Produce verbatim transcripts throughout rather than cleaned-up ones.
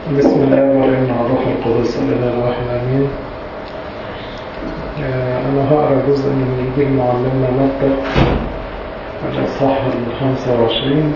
بسم الله والابن والروح القدس الإله الواحد آمين. أنا هقرأ جزء من إنجيل معلمنا متى الإصحاح الخامسة وعشرين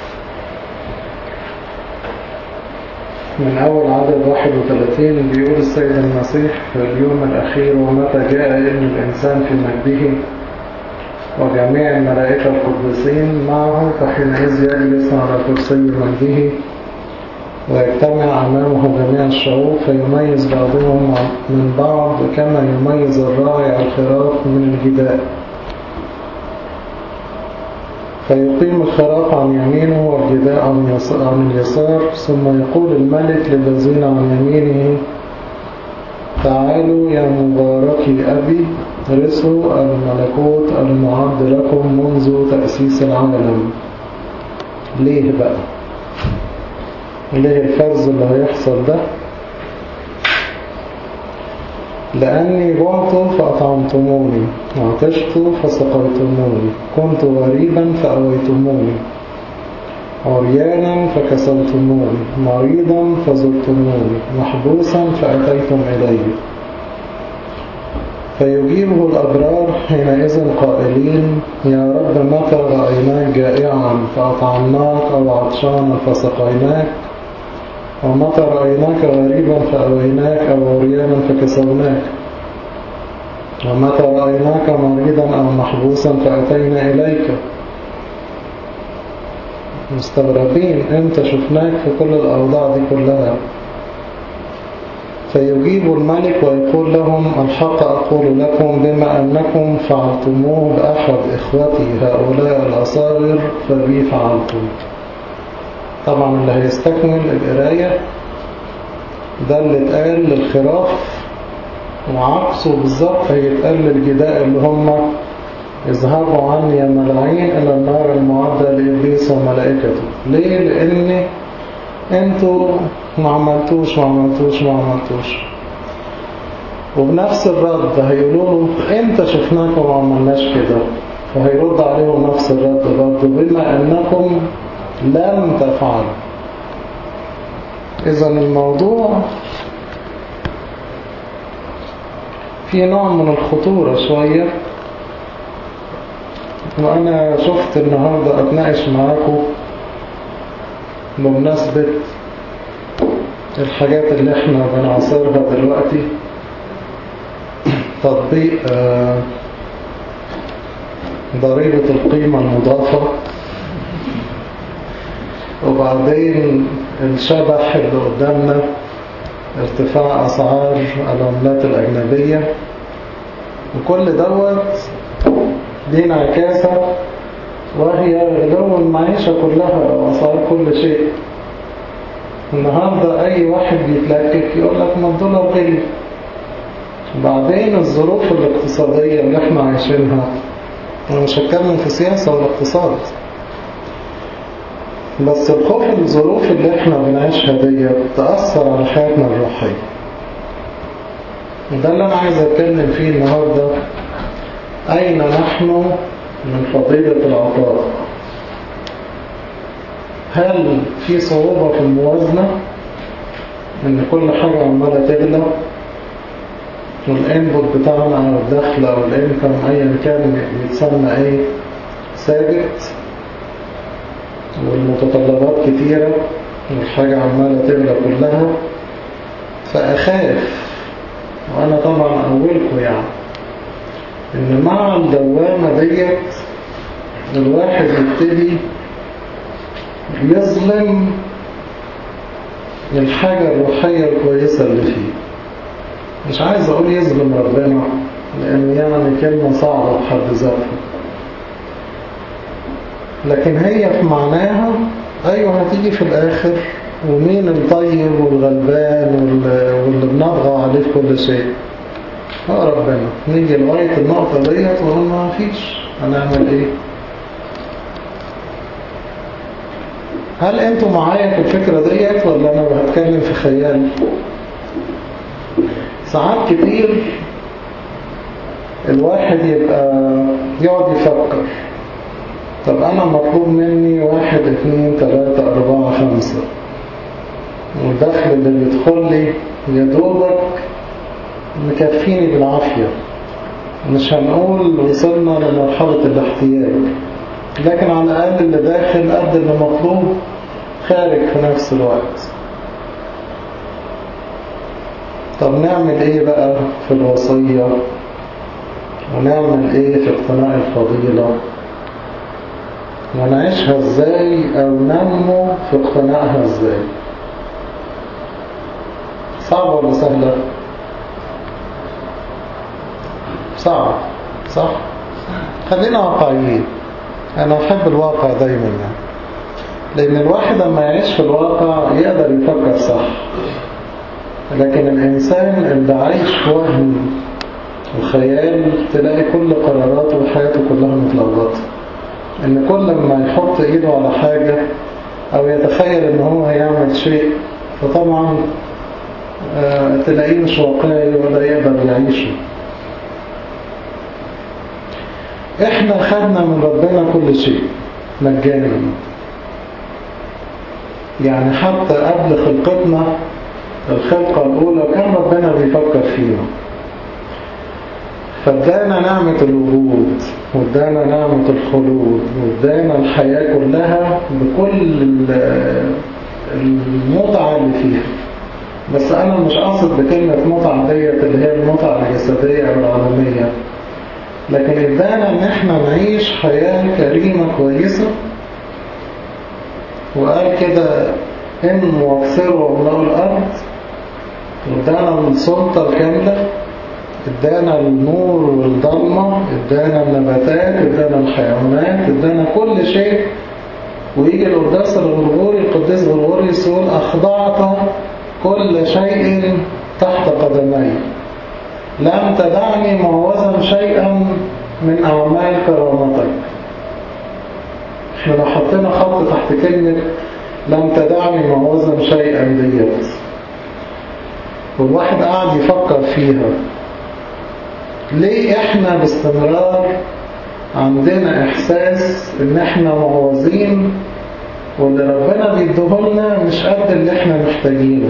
من أول عدد واحد وثلاثين. بيقول السيد المسيح في اليوم الأخير: ومتى جاء ابن الإنسان في مجده وجميع الملائكة القديسين معه فحينئذ يجلس على كرسي مجده ويجتمع أمامه جميع الشعوب فيميز بعضهم من بعض كما يميز الراعي الخراف من الجداء، فيقيم الخراف عن يمينه والجداء عن اليسار. ثم يقول الملك للذين عن يمينه: تعالوا يا مباركي أبي، ارثوا الملكوت المعد لكم منذ تأسيس العالم. ليه بقى؟ ليه الفرز اللي هيحصل ده؟ لأني جعت فأطعمتموني، عطشت فسقيتموني، كنت غريبا فأويتموني، عريانا فكسوتموني، مريضا فزرتموني، محبوسا فأتيتم إلي. فيجيبه الأبرار حينئذ قائلين: يا رب، متى رأيناك جائعا فأطعمناك أو عطشانا فسقيناك؟ ومتى رأيناك غريبا فأويناك أو عريانا فكسوناك؟ ومتى رأيناك مريضا أو محبوسا فأتينا إليك؟ مستغربين امتى شفناك في كل الأوضاع دي كلها. فيجيب الملك ويقول لهم: الحق أقول لكم، بما أنكم فعلتموه بأحد إخوتي هؤلاء الأصاغر فبي فعلتم. طبعا اللي هيستكمل القراية ده اللي اتقال للخراف، وعكسه بالظبط هيتقال للجداء اللي هم: اذهبوا عني يا ملاعين إلى النار المعدة لإبليس وملائكته. ليه؟ لأن انتوا ما عملتوش ما عملتوش ما عملتوش. وبنفس الرد هيقولوا له: انت شفناك وما عملناش كده. فهيرد عليهم نفس الرد برضه: بما أنكم لم تفعل. إذا الموضوع في نوع من الخطورة شوية، وأنا شفت النهاردة أتناقش معاكم بمناسبة الحاجات اللي احنا بنعصرها دلوقتي، تطبيق ضريبة القيمة المضافة، وبعدين الشبح اللي قدامنا ارتفاع أسعار العملات الأجنبية، وكل دوت دي انعكاسة وهي غلو المعيشة كلها وأسعار كل شيء. النهاردة أي واحد بيتلكك يقول لك ما الدولار غلي. وبعدين الظروف الاقتصادية اللي احنا عايشينها، أنا مش هتكلم في سياسة ولا اقتصاد، بس الخوف من الظروف اللي احنا بنعيشها دي تأثر على حياتنا الروحية. وده اللي أنا عايز أتكلم فيه النهاردة: أين نحن من فضيلة العطاء؟ هل في صعوبة في الموازنة؟ إن كل حاجة عمالة تغلى، والإنبوت بتاعنا أو الدخل أو الإنكم أيا كان يتسمى إيه ثابت، والمتطلبات كتيرة والحاجة عمالة تغلى كلها. فأخاف، وأنا طبعا أولكم يعني، إن مع الدوامة ديت الواحد يبتدي يظلم الحاجة الروحية الكويسة اللي فيه. مش عايز أقول يظلم ربنا، لأن يعني كلمة صعبة بحد ذاتها، لكن هي في معناها أيوة هتيجي في الآخر. ومين الطيب والغلبان واللي بنضغى عليه في كل شيء؟ هو ربنا. نيجي لغاية النقطة ديت ونقول ما فيش، هنعمل ايه؟ هل انتوا معايا في الفكرة ديت ولا انا بتكلم في خيال؟ ساعات كتير الواحد يبقى يقعد يفكر: طب أنا مطلوب مني واحد اثنين ثلاثة أربعة خمسة، والدخل اللي بيدخل لي يدوبك مكفيني بالعافية. مش هنقول وصلنا لمرحلة الاحتياج، لكن على الأقل اللي داخل قد اللي مطلوب خارج في نفس الوقت. طب نعمل ايه بقى في الوصية؟ ونعمل ايه في اقتناء الفضيلة؟ ونعيشها ازاي او ننمو في اقتناعها ازاي؟ صعب ولا سهلة؟ صعب، صح؟ خلينا واقعيين. انا احب الواقع دايما يعني. لان الواحد لما يعيش في الواقع يقدر يفكر صح، لكن الانسان اللي عايش في وهم وخيال تلاقي كل قراراته وحياته كلها متلخبطه. ان كل ما يحط ايده على حاجة او يتخيل ان هو هيعمل شيء، فطبعا آه تلاقيه مش واقعي ولا يقدر يعيشه. احنا خدنا من ربنا كل شيء مجانا، يعني حتى قبل خلقتنا الخلقة الأولى كان ربنا بيفكر فينا، فادانا نعمة الوجود وادانا نعمة الخلود وادانا الحياة كلها بكل المتعة اللي فيها. بس أنا مش قاصد بكلمة متعة ديت اللي هي المتعة الجسدية أو العالمية، لكن ادانا ان احنا نعيش حياة كريمة كويسة. وقال كده ان واكثروا واملأوا الارض، ادانا السلطة الكاملة، ادانا النور والضلمة، ادانا النباتات، ادانا الحيوانات، ادانا كل شيء. ويجي القداس الغرغوري القديس غرغوري يقول اخضعت كل شيء تحت قدمي، لم تدعني معوزا شيئا من أعمال كرامتك. احنا لو حطينا خط تحت كلمة لم تدعني معوزا شيئا ديت، والواحد قاعد يفكر فيها، ليه احنا باستمرار عندنا احساس ان احنا معوزين واللي ربنا بيديهولنا مش قد اللي احنا محتاجينه؟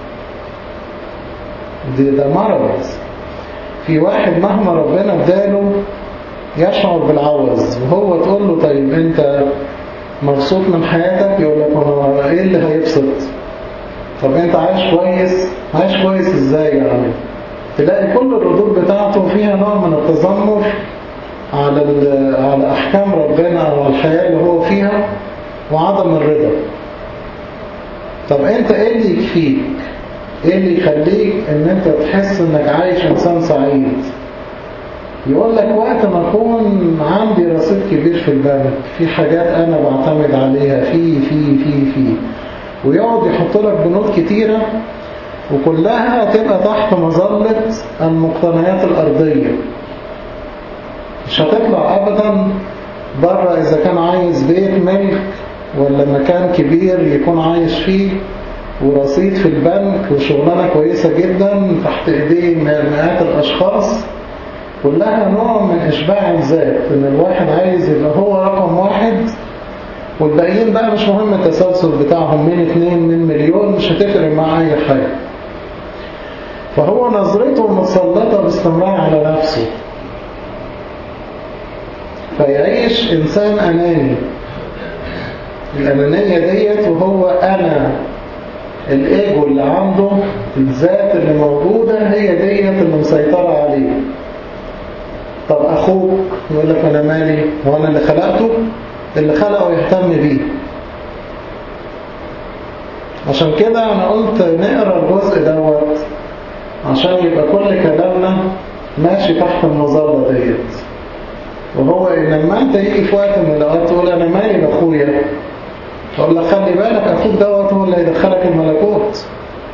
دي ده مرض. في واحد مهما ربنا اداله يشعر بالعوز، وهو تقول له طيب انت مبسوط من حياتك؟ يقول لك انا ايه اللي هيبسط؟ طب انت عايش كويس؟ عايش كويس ازاي يعني؟ تلاقي كل الردود بتاعته فيها نوع من التذمر على على احكام ربنا او الحياة اللي هو فيها وعدم الرضا. طب انت ايه اللي يكفيك؟ ايه اللي يخليك ان انت تحس انك عايش انسان سعيد؟ يقول لك وقت ما اكون عندي رصيد كبير في البنك، في حاجات انا بعتمد عليها، في في في في ويقعد يحط لك بنود كتيرة وكلها تبقى تحت مظلة المقتنيات الارضية. مش هتطلع ابدا بره اذا كان عايز بيت ملك ولا مكان كبير يكون عايش فيه ورصيد في البنك وشغلانة كويسة جدا تحت ايديه مئات الاشخاص، كلها نوع من اشباع الذات، ان الواحد عايز يبقى هو رقم واحد والباقيين بقى مش مهم التسلسل بتاعهم من اتنين من مليون، مش هتفرق مع اي حاجة. فهو نظرته متسلطة باستمرار على نفسه، فيعيش انسان اناني. الانانية ديت وهو انا، الايجو اللي عنده، الذات اللي موجودة هي ديت اللي مسيطرة عليه. طب اخوك يقول لك انا مالي وانا اللي خلقته؟ اللي خلقه يهتم بيه. عشان كده انا قلت نقرأ الجزء دوت عشان يبقى كل كلامنا ماشي تحت المظلة ديت. وهو ان لما انت يجي في وقت من الاوقات تقول انا مالي لاخويا، اقول لك خلي بالك اخوك دوت هو اللي هيدخلك الملكوت.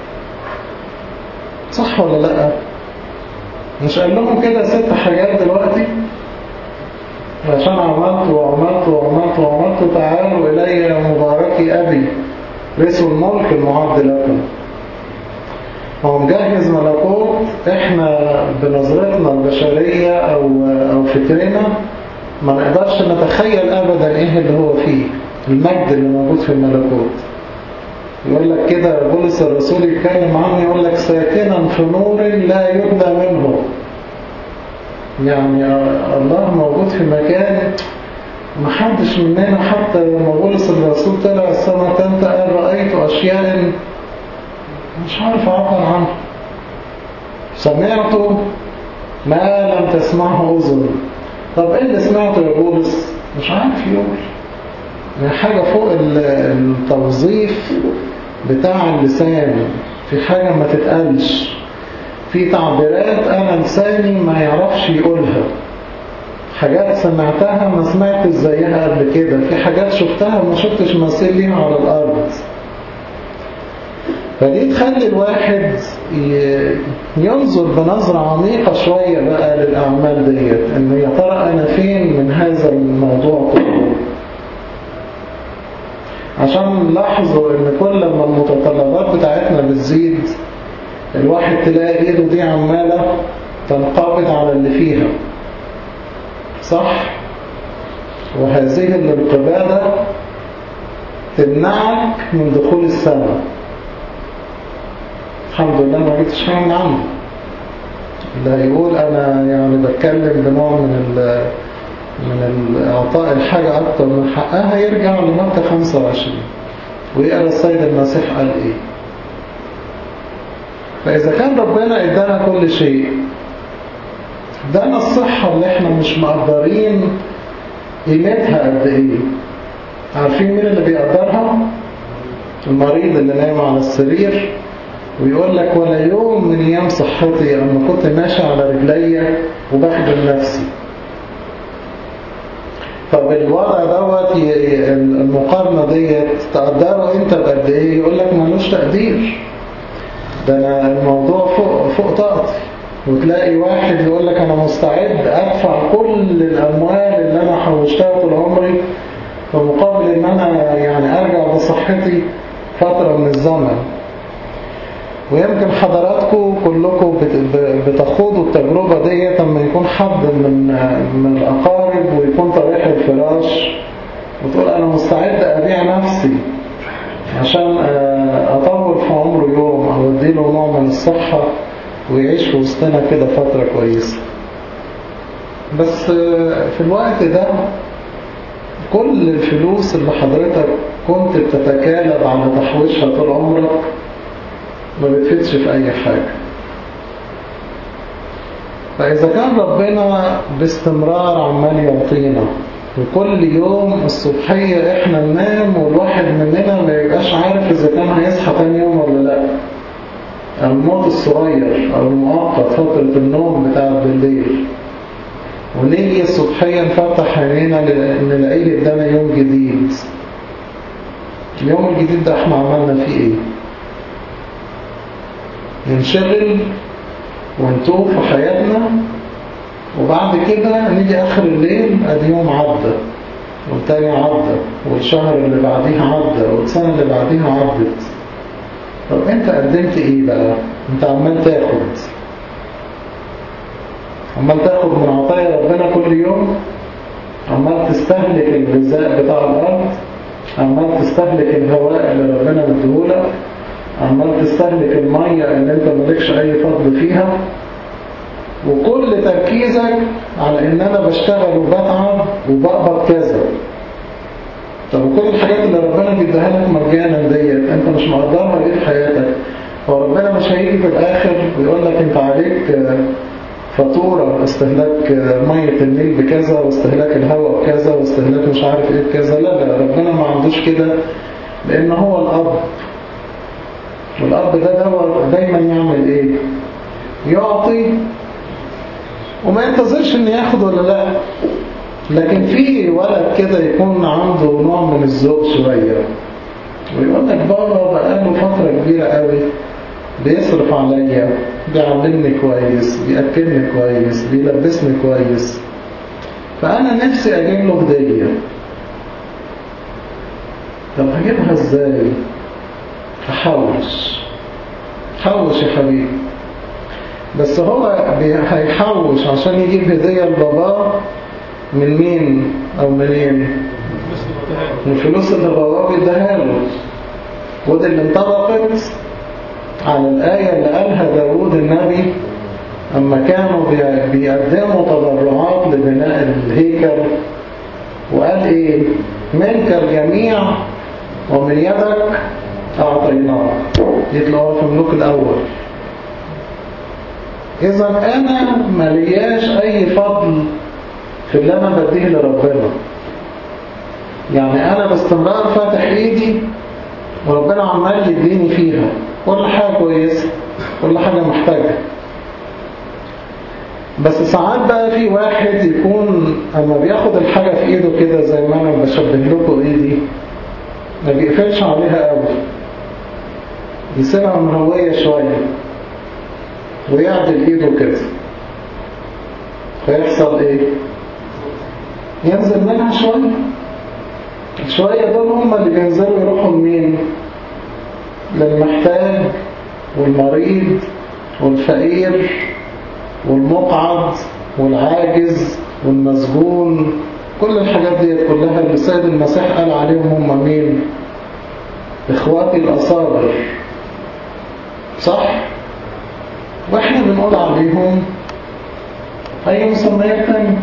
صح ولا لا؟ مش قال لهم كده ست حاجات دلوقتي؟ عشان عملت وعملت وعملت وعملت تعالوا الي يا مباركي ابي رسوا الملك المعد لكم. هو مجهز ملكوت احنا بنظرتنا البشرية او او فكرنا ما نقدرش نتخيل ابدا ايه اللي هو فيه، المجد اللي موجود في الملكوت. يقول لك كده بولس الرسول يتكلم عنه يقول لك ساكنا في نور لا يبدى منه. يعني الله موجود في مكان محدش مننا، حتى لما بولس الرسول طلع السماء الثالثة قال رأيت أشياء مش عارف أعبر عنها، سمعته ما لم تسمعه أذن. طب إيه اللي سمعته يا بولس؟ مش عارف يقول، يعني حاجة فوق التوظيف بتاع اللسان، في حاجة ما تتقالش، في تعبيرات أنا لساني ما يعرفش يقولها، حاجات سمعتها ما سمعتش زيها قبل كده، في حاجات شفتها ما شفتش مثيل ليها على الأرض. فدي تخلي الواحد ينظر بنظرة عميقة شوية بقى للأعمال ديت، إن يا ترى أنا فين من هذا الموضوع كله. عشان نلاحظوا إن كل ما المتطلبات بتاعتنا بتزيد الواحد تلاقي إيده دي عمالة تنقبض على اللي فيها، صح؟ وهذه الانقباضة تمنعك من دخول السماء. الحمد لله ما جيتش حاجة من عنه. اللي هيقول أنا يعني بتكلم بنوع من ال من إعطاء الحاجة أكتر من حقها يرجع لمتى خمسة وعشرين ويقرأ السيد المسيح قال إيه. فإذا كان ربنا إدانا كل شيء، ادانا الصحة اللي احنا مش مقدرين قيمتها قد إيه. عارفين مين اللي بيقدرها؟ المريض اللي نايم على السرير ويقول لك ولا يوم من أيام صحتي أما كنت ماشي على رجلي وبخدم نفسي. طب الوضع دوت المقارنة ديت تقدره انت بقد ايه؟ يقول لك مالوش تقدير، ده أنا الموضوع فوق, فوق طاقتي. وتلاقي واحد يقول لك أنا مستعد أدفع كل الأموال اللي أنا حوشتها طول عمري فمقابل إن أنا يعني أرجع بصحتي فترة من الزمن. ويمكن حضراتكم كلكم بتخوضوا التجربة دي لما يكون حد من من الأقارب ويكون طريح الفراش وتقول أنا مستعد أبيع نفسي عشان أطول في عمره يوم أو أديله نوع من الصحة ويعيش في وسطنا كده فترة كويسة. بس في الوقت ده كل الفلوس اللي حضرتك كنت بتتكالب على تحويشها طول عمرك ما بتفيدش في أي حاجة. فإذا كان ربنا باستمرار عمال يعطينا وكل يوم الصبحية إحنا ننام والواحد مننا ما يبقاش عارف إذا كان هيصحى تاني يوم ولا لأ، الموت الصغير أو المؤقت فترة النوم بتاع بالليل، ونيجي الصبحية نفتح عينينا نلاقيه قدامنا يوم جديد. اليوم الجديد ده إحنا عملنا فيه إيه؟ ننشغل ونتوه في حياتنا وبعد كده نيجي آخر الليل أدي يوم عدى والتاني عدى والشهر اللي بعديها عدى والسنة اللي بعديها عدت. طب أنت قدمت إيه بقى؟ أنت عمال تاخد عمال تاخد من عطايا ربنا كل يوم، عمال تستهلك الغذاء بتاع الأرض، عمال تستهلك الهواء اللي ربنا مديهولك، عمال تستهلك المية اللي انت مالكش اي فضل فيها، وكل تركيزك على ان انا بشتغل وبتعب وبقبض كذا. طب وكل الحاجات اللي ربنا بيديها لك مجانا ديت انت مش مقدرها ليه في حياتك؟ فربنا مش هيجي في الاخر ويقول لك انت عليك فاتورة استهلاك مية النيل بكذا واستهلاك الهواء بكذا واستهلاك مش عارف ايه بكذا. لا لا، ربنا ما عندوش كده، لان هو الاب، والأب ده دايما يعمل إيه؟ يعطي وما ينتظرش إن ياخد ولا لا. لكن في ولد كده يكون عنده نوع من الذوق شوية ويقول لك بابا بقاله فترة كبيرة قوي بيصرف عليا، بيعلمني كويس، بيأكلني كويس، بيلبسني كويس، فأنا نفسي أجيب له هدية. طب هجيبها إزاي؟ حوش حوش يا حبيبي. بس هو هيحوش عشان يجيب هدية لباباه من مين او منين؟ من الفلوس اللي باباه بيديها له. ودي اللي انطبقت على الآية اللي قالها داود النبي أما كانوا بيقدموا تبرعات لبناء الهيكل، وقال إيه؟ منك الجميع ومن يدك أعطيناه. يطلعوا في الملوك الأول. إذا أنا ملياش أي فضل في اللي أنا بديه لربنا. يعني أنا باستمرار فاتح إيدي وربنا عمال يديني فيها كل حاجة كويسة، كل حاجة محتاجة. بس ساعات بقى في واحد يكون أما بياخد الحاجة في إيده كده زي ما أنا بشبه لكم إيدي، ما بيقفلش عليها قوي، يسيبها مهوية شوية ويعدل إيده كده، فيحصل إيه؟ ينزل منها شوية. شوية دول هم اللي بينزلوا يروحوا لمين؟ للمحتاج والمريض والفقير والمقعد والعاجز والمسجون. كل الحاجات دي كلها اللي السيد المسيح قال عليهم هم مين؟ إخواتي الأصابر، صح؟ وإحنا بنقول عليهم أي مسميات تانية.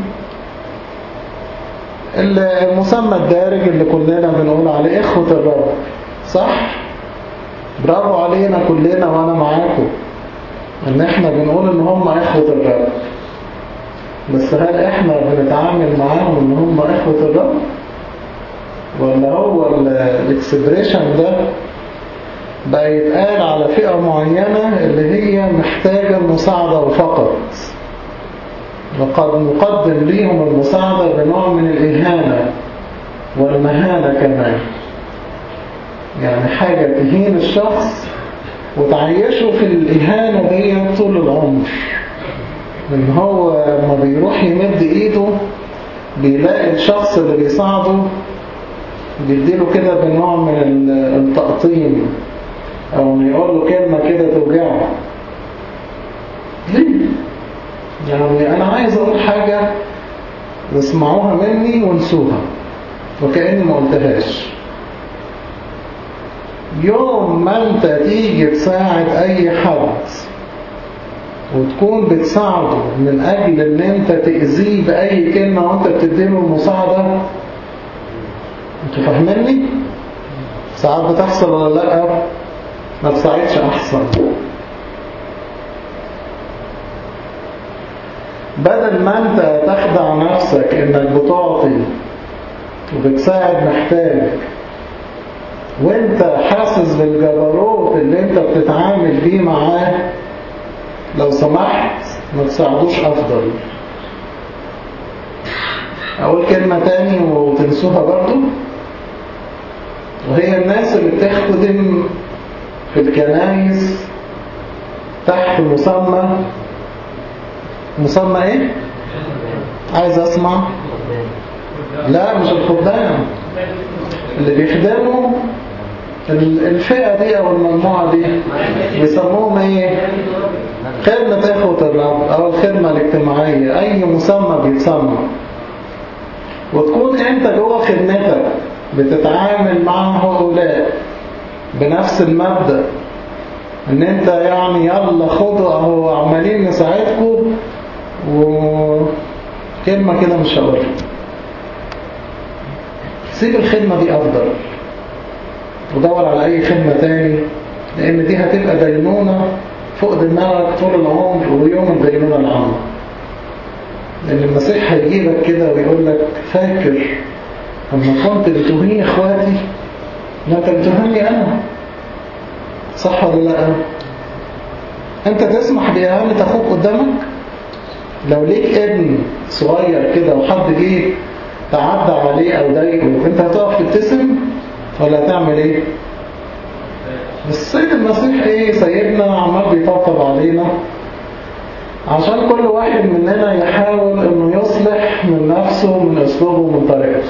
المسمى الدارج اللي كلنا بنقول عليه إخوة الرب، صح؟ برافو علينا كلنا وأنا معاكم إن إحنا بنقول إن هم إخوة الرب. بس هل إحنا بنتعامل معاهم إن هم إخوة الرب؟ ولا هو الإكسبريشن ده بقى يتقال على فئة معينة اللي هي محتاجة المساعدة وفقط، وقد نقدم ليهم المساعدة بنوع من الإهانة والمهانة كمان. يعني حاجة تهين الشخص وتعيشه في الإهانة دي طول العمر. إن هو لما بيروح يمد إيده بيلاقي الشخص اللي بيساعده بيديله كده بنوع من التقطيم، أو يقول له كلمة كده توجعه. ليه؟ يعني أنا عايز أقول حاجة واسمعوها مني وانسوها وكأني ما قلتهاش. يوم ما أنت تيجي تساعد أي حد وتكون بتساعده من أجل أن أنت تأذيه بأي كلمة وأنت بتديله المساعدة، أنتوا فاهميني؟ ساعات بتحصل ولا لأ؟ ما تساعدش أحسن. بدل ما أنت تخدع نفسك إنك بتعطي وبتساعد محتاج وأنت حاسس بالجبروت اللي أنت بتتعامل بيه معاه، لو سمحت ما تساعدوش أفضل. أقول كلمة تاني وتنسوها برضو، وهي الناس اللي بتخدم في الكنائس تحت مسمى مسمى ايه؟ عايز اسمع. لا مش الخدام، اللي بيخدموا الفئة دي او المجموعة دي بيسموهم ايه؟ خدمة إخوة الرب او الخدمة الاجتماعية، اي مسمى بيتسمى. وتكون انت جوه خدمتك بتتعامل مع هؤلاء بنفس المبدأ، ان انت يعني يلا خدوا اهو عمالين نساعدكم وكلمة كده مش هقولها. سيب الخدمة دي افضل ودور على اي خدمة تاني، لان دي هتبقى دينونة فوق دماغك طول العمر ويوم الدينونة العامة. لان المسيح هيجيبك كده ويقول لك فاكر اما كنت بتهين اخواتي، لا انت بتهيني انا، صح ولا لا؟ انت تسمح بإهانة اخوك قدامك؟ لو ليك ابن صغير كده وحد جه تعدى عليه او ضايقه، انت هتقف تبتسم ولا هتعمل ايه؟ السيد المسيح ايه؟ سيدنا عمال بيطبطب علينا عشان كل واحد مننا يحاول انه يصلح من نفسه من اسلوبه ومن طريقته.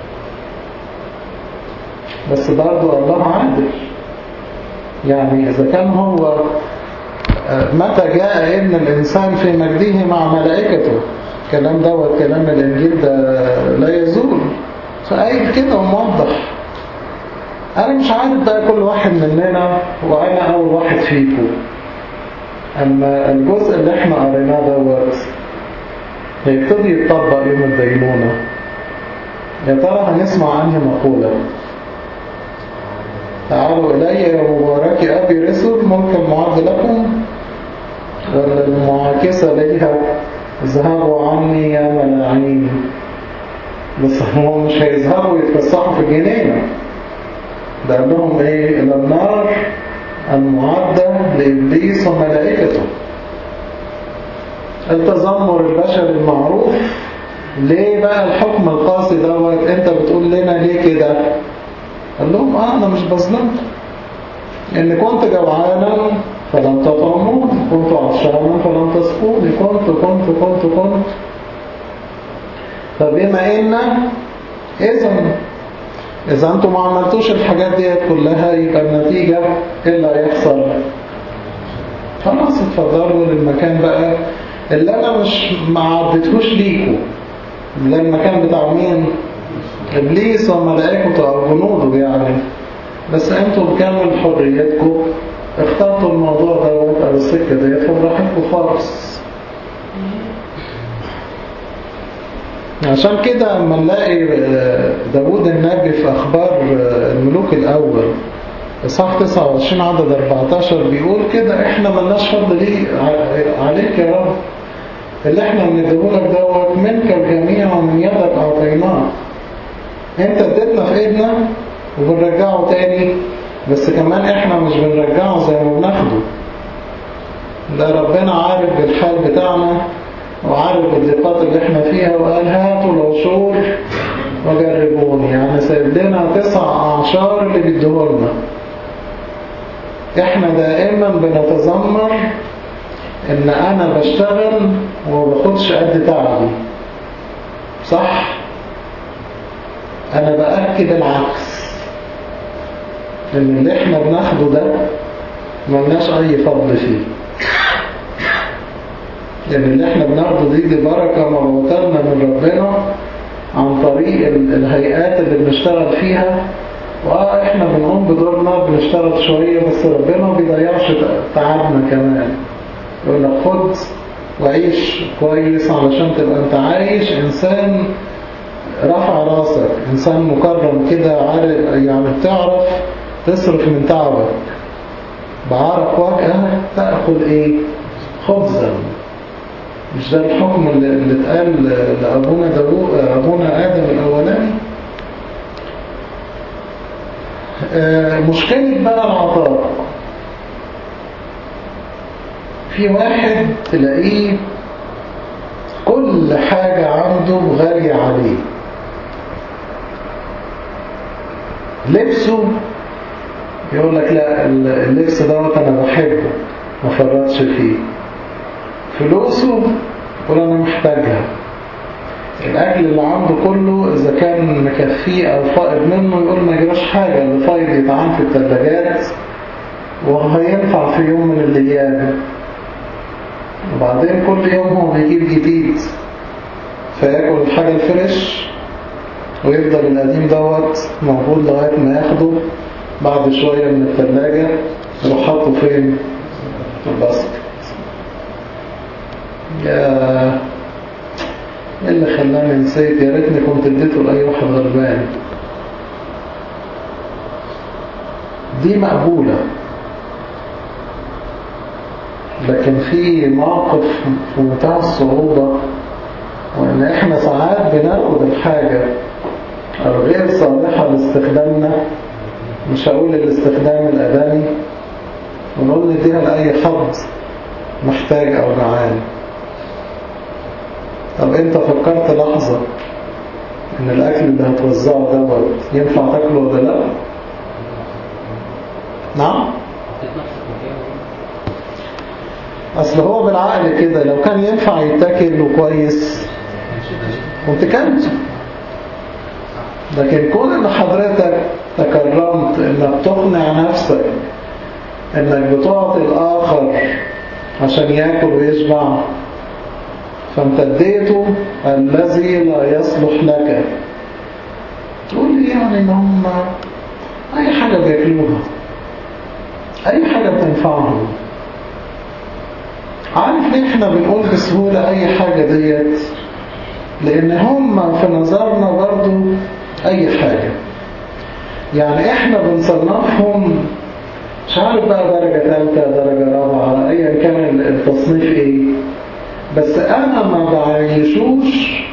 بس برضه الله عادل. يعني إذا كان هو متى جاء ابن الإنسان في مجده مع ملائكته، كلام دوت كلام الإنجيل ده لا يزول، فقايل كده وموضح أنا مش عارف بقى كل واحد مننا وأنا أول واحد فيكم، أما الجزء اللي احنا قريناه دوت هيبتدي يتطبق يوم الدينونة، يا ترى هنسمع عنه مقولة: تعالوا إلي يا مبارك أبي رسل ملك المعد لكم، ولا المعاكسة ليها: اذهبوا عني يا ملاعين. بس هم مش هيذهبوا يتفسحوا في الجنينة، ده قال لهم ايه؟ إلى النار المعدة لإبليس وملائكته. التذمر البشري المعروف. ليه بقى الحكم القاسي دوت؟ انت بتقول لنا ليه كده؟ قال لهم اه انا مش بظلمكم، ان كنت جوعانا فلم تطعموني، كنت عطشانا فلم تسقوني، كنت كنت كنت كنت فبما ان اذا اذا انتم ما عملتوش الحاجات دي كلها، يبقى النتيجة ايه اللي هيحصل؟ خلاص اتفضلوا للمكان بقى اللي انا مش معدتهوش ليكم، ده المكان بتاع مين؟ ابليس وملائكته او جنوده يعني. بس انتم بكامل حريتكم اخترتوا الموضوع دوت او السكه ديت فبراحتكم خالص. عشان كده اما نلاقي داود النبي في اخبار الملوك الاول اصحاح تسعة وعشرين عدد أربعتاشر بيقول كده: احنا ملناش فضل ليه عليك يا رب، اللي احنا بنديهولك دوت منك الجميع ومن يدك اعطيناه. انت اديتنا في ايدنا وبنرجعه تاني، بس كمان احنا مش بنرجعه زي ما بناخده. ده ربنا عارف بالحال بتاعنا وعارف بالضيقات اللي احنا فيها، وقال هاتوا العشور وجربوني، يعني سايب لنا تسع اعشار اللي بيديهولنا. احنا دائما بنتذمر ان انا بشتغل وما باخدش قد تعبي، صح؟ انا بأكد العكس، ان اللي احنا بناخده ده ملناش اي فضل فيه، لان اللي احنا بناخده دي دي بركة موتلنا من ربنا عن طريق الهيئات اللي بنشتغل فيها. واه احنا بنقوم بدورنا بنشتغل شوية، بس ربنا ما بيضيعش تعبنا كمان، يقول لك خد وعيش كويس علشان تبقى انت عايش انسان رفع راسك، انسان مكرم كده، يعني بتعرف تصرف من تعبك. بعرق وجهك تأخذ ايه؟ خبزا. مش ده الحكم اللي اتقال لأبونا داوود أبونا آدم الأولاني؟ آه مشكلة بقى العطاء. في واحد تلاقيه كل حاجة عنده غالية عليه، لبسه يقول لك لا اللبس دوت انا بحبه ما فرطش فيه، فلوسه يقول انا محتاجها، الاكل اللي عنده كله اذا كان مكفيه او فائض منه يقول ما يجراش حاجه، اللي فايض يتعان في الثلاجات وهينفع في يوم من الايام. وبعدين كل يوم هو بيجيب جديد فياكل الحاجه الفريش ويفضل القديم دوت موجود لغايه ما ياخده بعد شويه من الثلاجه يروح حاطه فين؟ في الباسكت. يا ايه اللي خلاني نسيت؟ يا ريتني كنت اديته لاي واحد غلبان. دي مقبوله، لكن في موقف في منتهى الصعوبه، وان احنا ساعات بناخد الحاجه الغير صالحه لاستخدامنا، مش هقول الاستخدام الادمي، ونقول نديها لاي حد محتاج او جعان. طب انت فكرت لحظة ان الاكل اللي هتوزعه دوت ينفع تاكله ولا لا؟ نعم؟ اصل هو بالعقل كده لو كان ينفع يتاكل وكويس كنت كنت، لكن كون ان حضرتك تكرمت انك تقنع نفسك انك بتعطي الاخر عشان ياكل ويشبع، فانت اديته الذي لا يصلح لك. تقول لي يعني ان هم أي حاجة بياكلوها، أي حاجة بتنفعهم. عارف ليه احنا بنقول بسهولة أي حاجة ديت؟ لأن هم في نظرنا برضو أي حاجة. يعني احنا بنصنفهم مش عارف بقى درجة ثالثة درجة رابعة أيا كان التصنيف إيه، بس أنا ما بعيشوش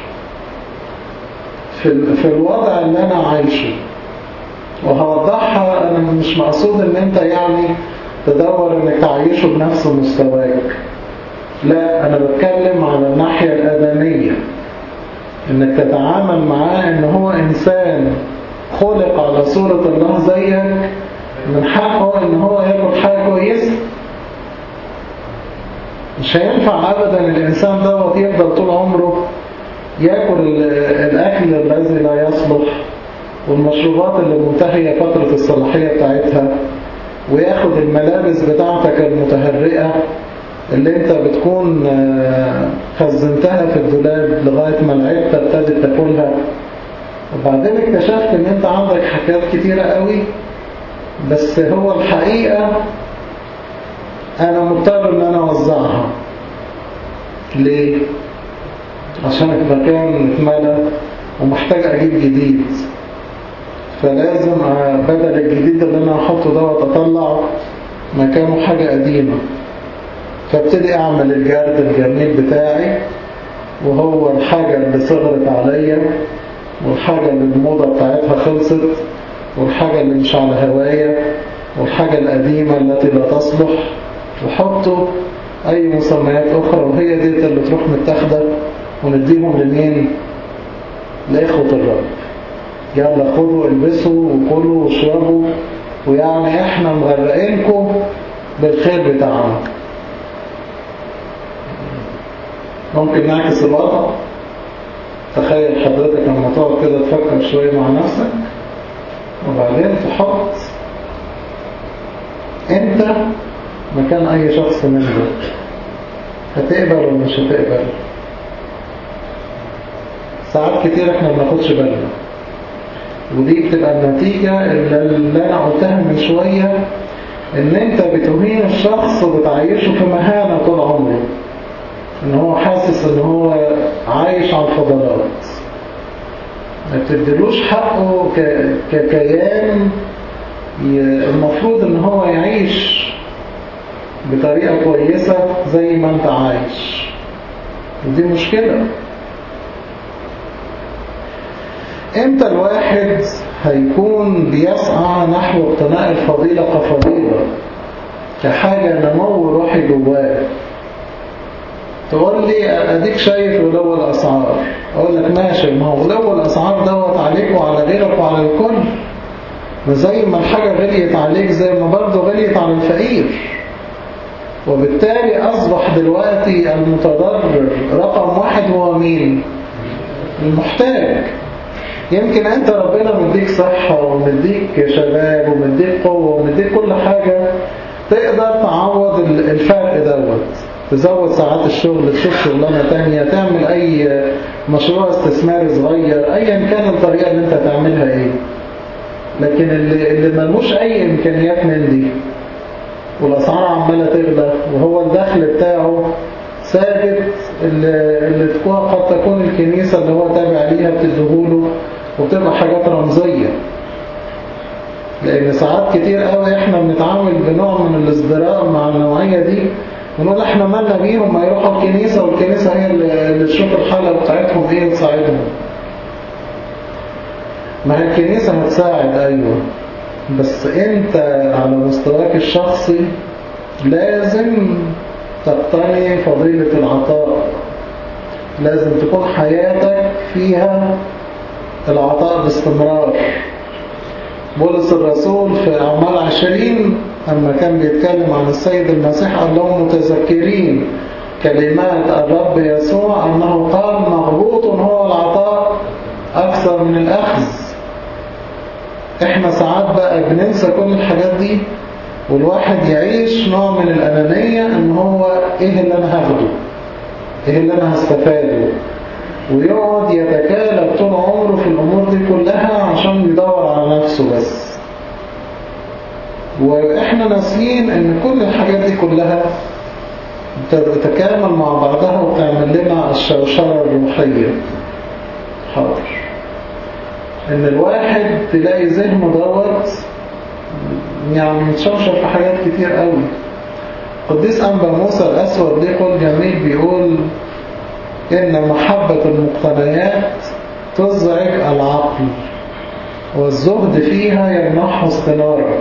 في, في الوضع اللي أنا عايشه. وهوضحها، أنا مش مقصود إن أنت يعني تدور إنك تعيشه بنفس مستواك، لا، أنا بتكلم على الناحية الآدمية، إنك تتعامل معاه إن هو إنسان خلق على صورة الله زيك، من حقه إن هو ياكل حاجة كويسة. مش هينفع أبدا الإنسان دوت يفضل طول عمره ياكل الأكل الذي لا يصلح والمشروبات اللي منتهية فترة الصلاحية بتاعتها، وياخد الملابس بتاعتك المتهرئة اللي انت بتكون خزنتها في الدولاب لغاية ما العدة ابتدت تاكلها، وبعدين اكتشفت ان انت عندك حاجات كتيرة قوي، بس هو الحقيقة انا مضطر ان انا اوزعها. ليه؟ عشان المكان اتملى ومحتاج اجيب جديد، فلازم بدل الجديد اللي انا هحطه دوت اطلع مكانه حاجة قديمة. فابتدي اعمل الجرد الجميل بتاعي، وهو الحاجة اللي صغرت عليا، والحاجة اللي الموضة بتاعتها خلصت، والحاجة اللي مش على هواية، والحاجة القديمة التي لا تصلح، وحطوا اي مسميات اخرى، وهي دي اللي تروح متاخدة ونديهم لمين؟ لإخوة الرب. يلا خدوا البسوا وكلوا واشربوا، ويعني احنا مغرقينكم بالخير بتاعنا. ممكن نعكس الوضع. تخيل حضرتك لما تقعد كده تفكر شوية مع نفسك، وبعدين تحط انت مكان اي شخص من دول، هتقبل ولا مش هتقبل؟ ساعات كتير احنا بناخدش بالنا، ودي بتبقى النتيجة اللي انا قلتها من شوية، ان انت بتهين الشخص وبتعيشه في مهانة طول عمره، ان هو حاسس ان هو عايش على الفضلات، ما بتدلوش حقه ككيان المفروض ان هو يعيش بطريقة كويسة زي ما انت عايش. ودي مشكلة. امتى الواحد هيكون بيسعى نحو اقتناء الفضيلة كفضيلة، كحاجة نمو روحي جواه؟ تقول لي اديك شايف غلو الاسعار، اقول لك ماشي، ما هو غلو الاسعار دوت عليك وعلى غيرك وعلى الكل، وزي ما الحاجة غليت عليك زي ما برضه غليت على الفقير، وبالتالي اصبح دلوقتي المتضرر رقم واحد هو مين؟ المحتاج. يمكن انت ربنا مديك صحة ومديك شباب ومديك قوة ومديك كل حاجة تقدر تعوض الفرق دوت، تزود ساعات الشغل، تشوف شغلانة تانية، تعمل اي مشروع استثماري صغير، ايا كان الطريقة اللي انت تعملها ايه. لكن اللي, اللي ملوش اي امكانيات من دي والاسعار عمالة تغلى وهو الدخل بتاعه ثابت، اللي, اللي تكون قد تكون الكنيسة اللي هو تابع ليها بتدهوله، وبتبقى حاجات رمزية. لأن ساعات كتير قوي احنا بنتعامل بنوع من الازدراء مع النوعية دي، ونقول احنا مالنا بيهم، ما يروحوا الكنيسة والكنيسة هي اللي تشوف الحالة بتاعتهم ايه وتساعدهم. ما هي الكنيسة هتساعد ايوه، بس انت على مستواك الشخصي لازم تقتني فضيلة العطاء، لازم تكون حياتك فيها العطاء باستمرار. بولس الرسول في أعمال عشرين لما كان بيتكلم عن السيد المسيح قال لهم متذكرين كلمات الرب يسوع أنه قال مغبوط هو العطاء أكثر من الأخذ. احنا ساعات بقى بننسى كل الحاجات دي، والواحد يعيش نوع من الأنانية ان هو ايه اللي انا هاخده، ايه اللي انا هستفاده، ويقعد يتكالب طول عمره في الامور دي كلها عشان يدور على نفسه بس. وإحنا ناسيين إن كل الحاجات دي كلها تتكامل مع بعضها وتعمل لنا الشوشرة الروحية. حاضر. إن الواحد تلاقي ذهنه دوت يعني متشوشر في حاجات كتير قوي. قديس أنبا موسى الأسود ليه قول جميل بيقول إن محبة المقتنيات تزعج العقل والزهد فيها يمنحه استنارة.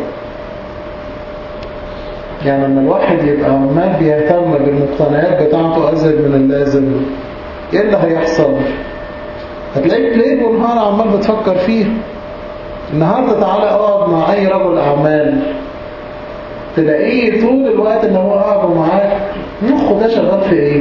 يعني لما الواحد يبقى عمال بيهتم بالمقتنيات بتاعته أزيد من اللازم، إيه اللي هيحصل؟ هتلاقيك ليل ونهار عمال بتفكر فيه. النهاردة تعالى اقعد مع أي رجل أعمال تلاقيه طول الوقت اللي هو قاعد معاك مخه ده شغال في إيه؟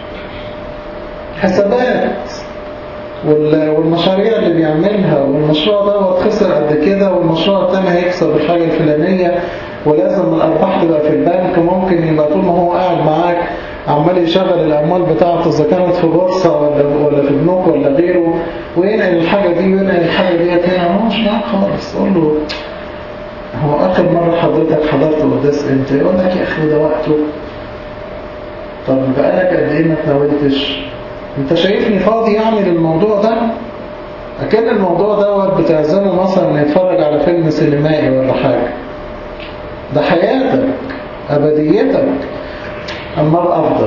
حسابات والمشاريع اللي بيعملها، والمشروع ده خسر قد كده، والمشروع التاني هيكسب الحاجة الفلانية، ولازم الأرباح تبقى في البنك. ممكن يبقى طول ما هو قاعد معاك عمال يشغل الأموال بتاعته إذا كانت في بورصة ولا ولا في بنوك ولا غيره، وينقل الحاجة دي وينقل الحاجة دي هنا. هو مش معاك خالص. قول له هو آخر مرة حضرتك حضرت قداس امتى؟ يقول لك يا أخي ده وقته. طب بقالك قد إيه ما تناولتش؟ أنت شايفني فاضي يعني للموضوع ده؟ أكن الموضوع دوت بتعزمه مثلا يتفرج على فيلم سينمائي ولا حاجة. ده حياتك، أبديتك. أما الأفضل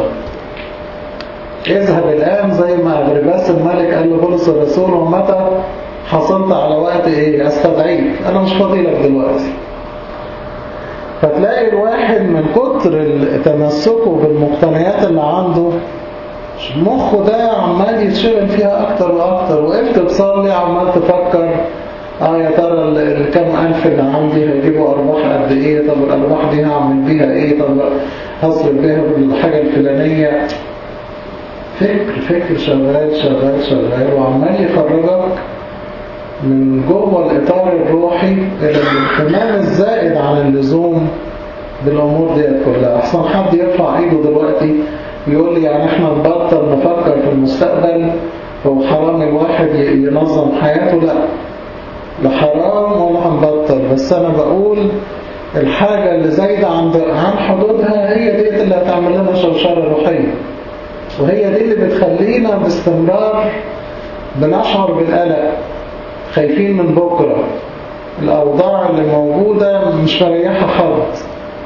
اذهب الآن زي ما أغرباس الملك قال لبولس الرسول ومتى حصلت على وقت إيه أستدعيك، أنا مش فاضي لك دلوقتي. فتلاقي الواحد من كتر تمسكه بالمقتنيات اللي عنده مخه ده عمال يتشغل فيها أكتر وأكتر. وقفت تصلي عمال تفكر اه يا ترى الكام ألف اللي عندي هيجيبوا أرباح قد إيه؟ طب الأرباح دي هعمل بيها إيه؟ طب هصرف بيها بالحاجة الفلانية. فكر فكر شغال شغال شغال وعمال يخرجك من جوه الإطار الروحي إلى الاهتمام الزائد عن اللزوم بالأمور دي كلها. أحسن حد يرفع إيده دلوقتي يقول لي يعني إحنا نبطل نفكر في المستقبل، هو حرام الواحد ينظم حياته؟ لا، لا حرام ولا هنبطل، بس أنا بقول الحاجة اللي زايدة عن عن حدودها هي دي اللي هتعمل لنا شوشرة روحية، وهي دي اللي بتخلينا باستمرار بنشعر بالقلق، خايفين من بكرة. الأوضاع اللي موجودة مش مريحة حد،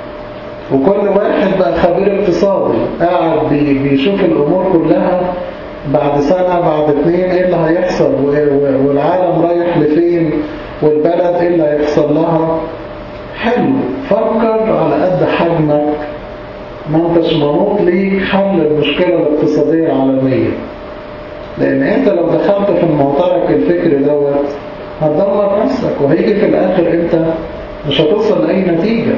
وكل واحد بقى خبير اقتصادي قاعد بيشوف الأمور كلها بعد سنة بعد اتنين ايه اللي هيحصل، والعالم رايح لفين، والبلد ايه اللي هيحصل لها. حلو، فكر على قد حجمك، ما انتش منوط ليك حل المشكلة الاقتصادية العالمية. لان انت لو دخلت في المعترك الفكري دوت هتدمر نفسك، وهيجي في الاخر انت مش هتوصل لأي نتيجة،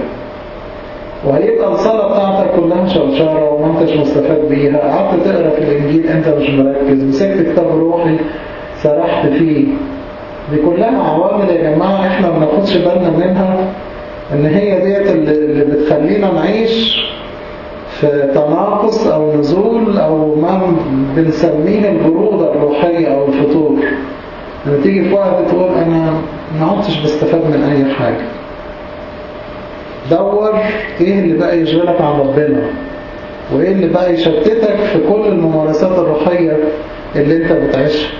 وهيبقى الصلاة بتاعتك كلها شوشرة وما انتش مستفاد بيها. قعدت تقرأ في الإنجيل انت مش مركز، مسكت كتاب روحي سرحت فيه. دي كلها عوامل يا جماعة احنا ما ناخدش بالنا منها، ان هي ديت اللي بتخلينا نعيش في تناقص او نزول او ما بنسميه البرودة الروحية او الفتور. لما تيجي في وقت تقول انا ما عدتش بستفاد من اي حاجة. دور ايه اللي بقى يشغلك عن ربنا، وايه اللي بقى يشتتك في كل الممارسات الروحية اللي انت بتعيشها.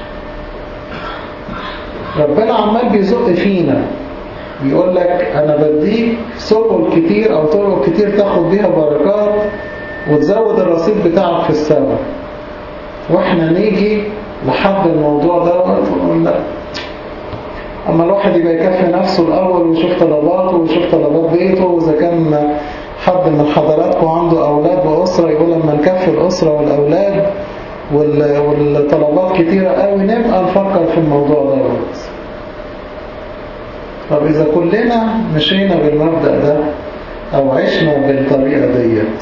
ربنا عمال بيزق فينا بيقول لك انا بديك سبل كتير او طرق كتير تاخد بيها بركات وتزود الرصيد بتاعك في السماء، واحنا نيجي لحد الموضوع ده ونقول لا. اما الواحد يبقى يكفي نفسه الاول ويشوف طلباته ويشوف طلبات بيته، واذا كان حد من حضراتكم عنده اولاد واسره يقول لما نكفي الاسره والاولاد والطلبات كتيره قوي نبقى نفكر في الموضوع ده. طب اذا كلنا مشينا بالمبدأ ده او عشنا بالطريقه ديت،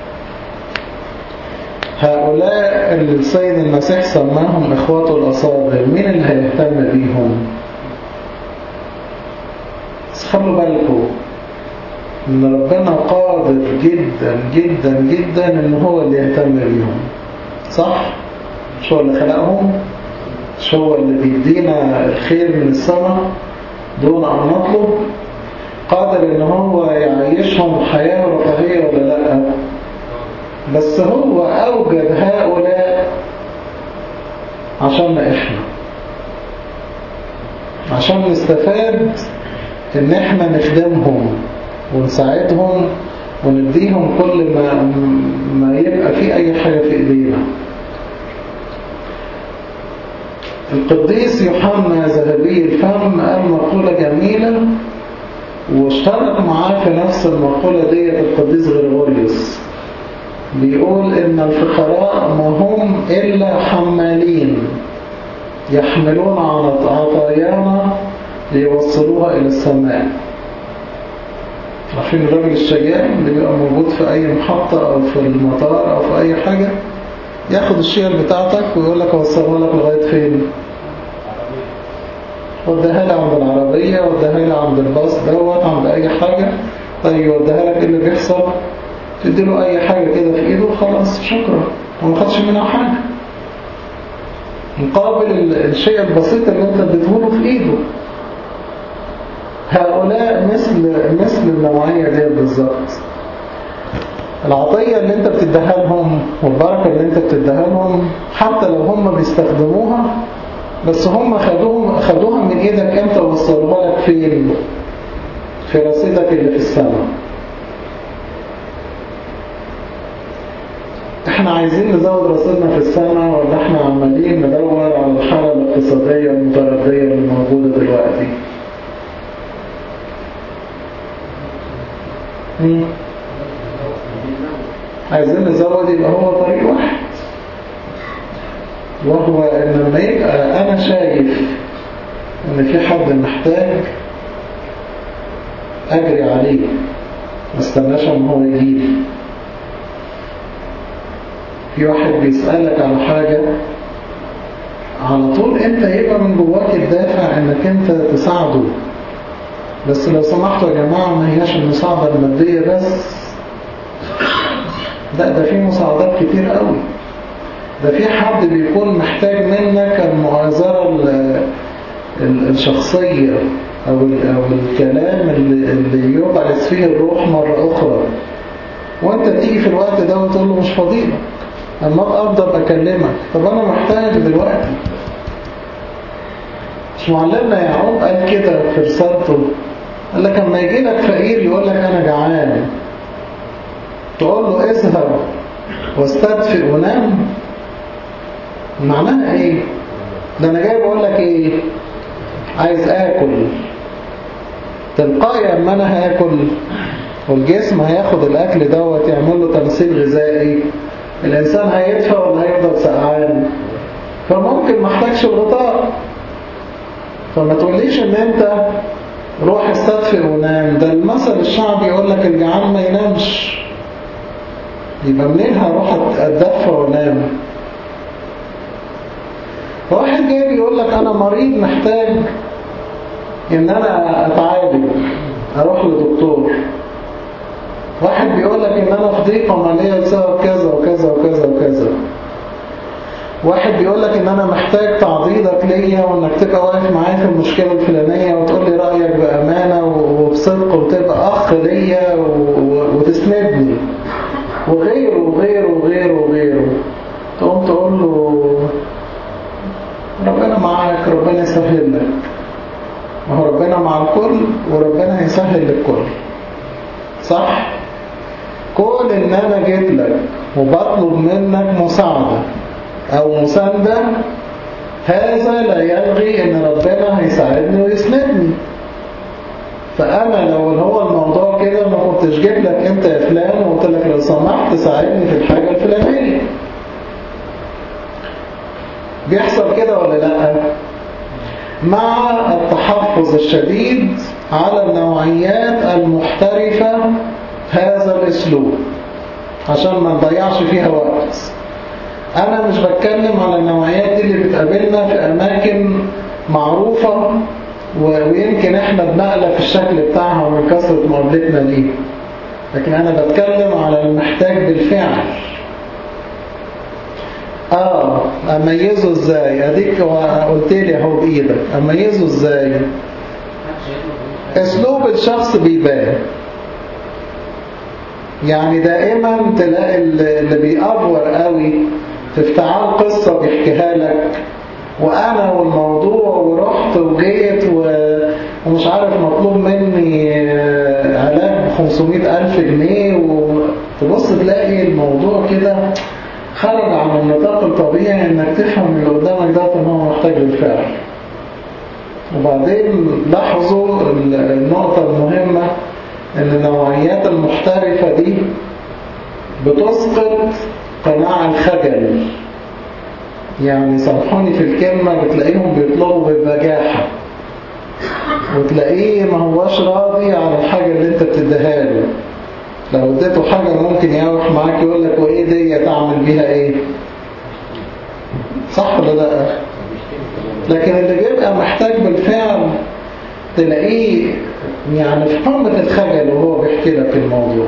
هؤلاء اللي السيد المسيح سماهم اخواته الاصاغر مين اللي هيهتم بيهم؟ بس خلوا بالكم ان ربنا قادر جدا جدا جدا ان هو اللي يهتم بيهم، صح؟ مش هو اللي خلقهم؟ مش هو اللي بيدينا الخير من السماء دون ان نطلب؟ قادر ان هو يعيشهم حياة رفاهية ولا لا؟ بس هو اوجد هؤلاء عشان احنا، عشان نستفاد ان احنا نخدمهم ونساعدهم ونديهم كل ما, ما يبقى فيه اي حاجة في ايدينا. القديس يوحنا ذهبي الفم قال مقولة جميلة واشترك معاه في نفس المقولة دي القديس غريغوريوس، بيقول إن الفقراء ما هم إلا حمالين يحملون عطايانا ليوصلوها إلى السماء. عارفين الراجل الشجاع اللي بيبقى موجود في أي محطة أو في المطار أو في أي حاجة، ياخد الشيل بتاعتك ويقول لك أوصلها لك لغاية فين؟ وديها لي عند العربية، وديها لي عند الباص دوت، عند أي حاجة. طيب وديها لك، إيه اللي بيحصل؟ تديله أي حاجة كده في إيده خلاص شكرا، وما خدش منها حاجة مقابل الشيء البسيط اللي أنت اديتهوله في إيده. هؤلاء مثل مثل النوعية دي بالظبط. العطية اللي أنت بتديها لهم والبركة اللي أنت بتديها لهم حتى لو هم بيستخدموها، بس هم خدوهم خدوها من إيدك أنت ووصلوها لك فين؟ في رصيدك اللي في السماء. احنا عايزين نزود رصيدنا في السماء ولا احنا عمالين ندور على الحالة الاقتصادية المتردية اللي موجودة دلوقتي؟ مم. عايزين نزود، يبقى هو طريق واحد، وهو ان لما يبقى انا شايف ان في حد محتاج اجري عليه ما استناش ان هو يجيلي. في واحد بيسألك على حاجة على طول انت يبقى من جواك الدافع انك انت تساعده. بس لو سمحتوا يا جماعة ما هياش المساعدة المادية بس، لا ده في مساعدات كتير قوي. ده في حد بيكون محتاج منك المؤازرة الشخصية أو أو الكلام اللي, اللي يبعث فيه الروح مرة أخرى، وأنت تيجي في الوقت ده وتقول له مش فضيلك، أما أفضل أكلمك، طب أنا محتاج دلوقتي. مش معلمنا يعقوب قال كده في رسالته، قال لك أما يجي لك فقير يقول لك أنا جعان، تقول له اذهب واستدفئ ونام؟ معناها ايه؟ ده انا جاي بقول لك ايه؟ عايز اكل. تلقائي اما انا هاكل والجسم هياخد الاكل دوت يعمل له تمثيل غذائي، الانسان هيدفى ولا هيفضل سقعان؟ فممكن محتاجش الغطاء. فما تقوليش ان انت روح استدفئ ونام. ده المثل الشعبي يقول لك الجعان ما ينامش، يبقى منين هروح اتدفى ونام؟ واحد جاي بيقول لك انا مريض محتاج ان انا اتعالج، اروح لدكتور. واحد بيقول لك ان انا في ضيقه ماليه بسبب كذا وكذا وكذا وكذا. واحد بيقول لك ان انا محتاج تعضيدك ليا وانك تبقى واقف معايا في المشكله الفلانيه وتقول لي رايك بامانه وبصدق وتبقى اخ ليا وتسندني، وغيره وغيره وغيره وغيره. تقوم تقول له ربنا معاك، ربنا يسهل لك. ما هو ربنا مع الكل وربنا هيسهل للكل، صح؟ كون ان انا جيت لك وبطلب منك مساعدة او مساندة، هذا لا يلغي ان ربنا هيساعدني ويسندني. فانا لو هو الموضوع كده ما كنتش جيت لك انت يا فلان وقلت لك لو سمحت ساعدني في الحاجة الفلانية. بيحصل كده ولا لا؟ مع التحفظ الشديد على النوعيات المحترفة هذا الاسلوب عشان ما نضيعش فيها وقت. انا مش بتكلم على النوعيات دي اللي بتقابلنا في اماكن معروفة ويمكن احنا بنقلق الشكل بتاعها من كثرة مقابلتنا ليه، لكن انا بتكلم على المحتاج بالفعل. اه اميزه ازاي؟ اديك قلت لي اهو بايدك، اميزه ازاي؟ اسلوب الشخص بيبان. يعني دائما تلاقي اللي بيأفور قوي في افتعال قصة بيحكيها لك، وانا والموضوع ورحت وجيت ومش عارف مطلوب مني علاج بخمسمائة ألف جنيه، وتبص تلاقي الموضوع كده خرج عن النطاق الطبيعي انك تفهم اللي قدامك ده ان هو محتاج للفعل. وبعدين لاحظوا النقطة المهمة ان النوعيات المحترفة دي بتسقط قناع الخجل. يعني سامحوني في الكلمة، بتلاقيهم بيطلبوا ببجاحة، وتلاقيه ما هواش راضي على الحاجة اللي انت بتديها له. لو اديته حاجة ممكن يروح معاك يقول لك وايه دي تعمل بيها ايه؟ صح ولا لا؟ لكن اللي بيبقى محتاج بالفعل تلاقيه يعني في قمة الخجل وهو بيحكي لك الموضوع.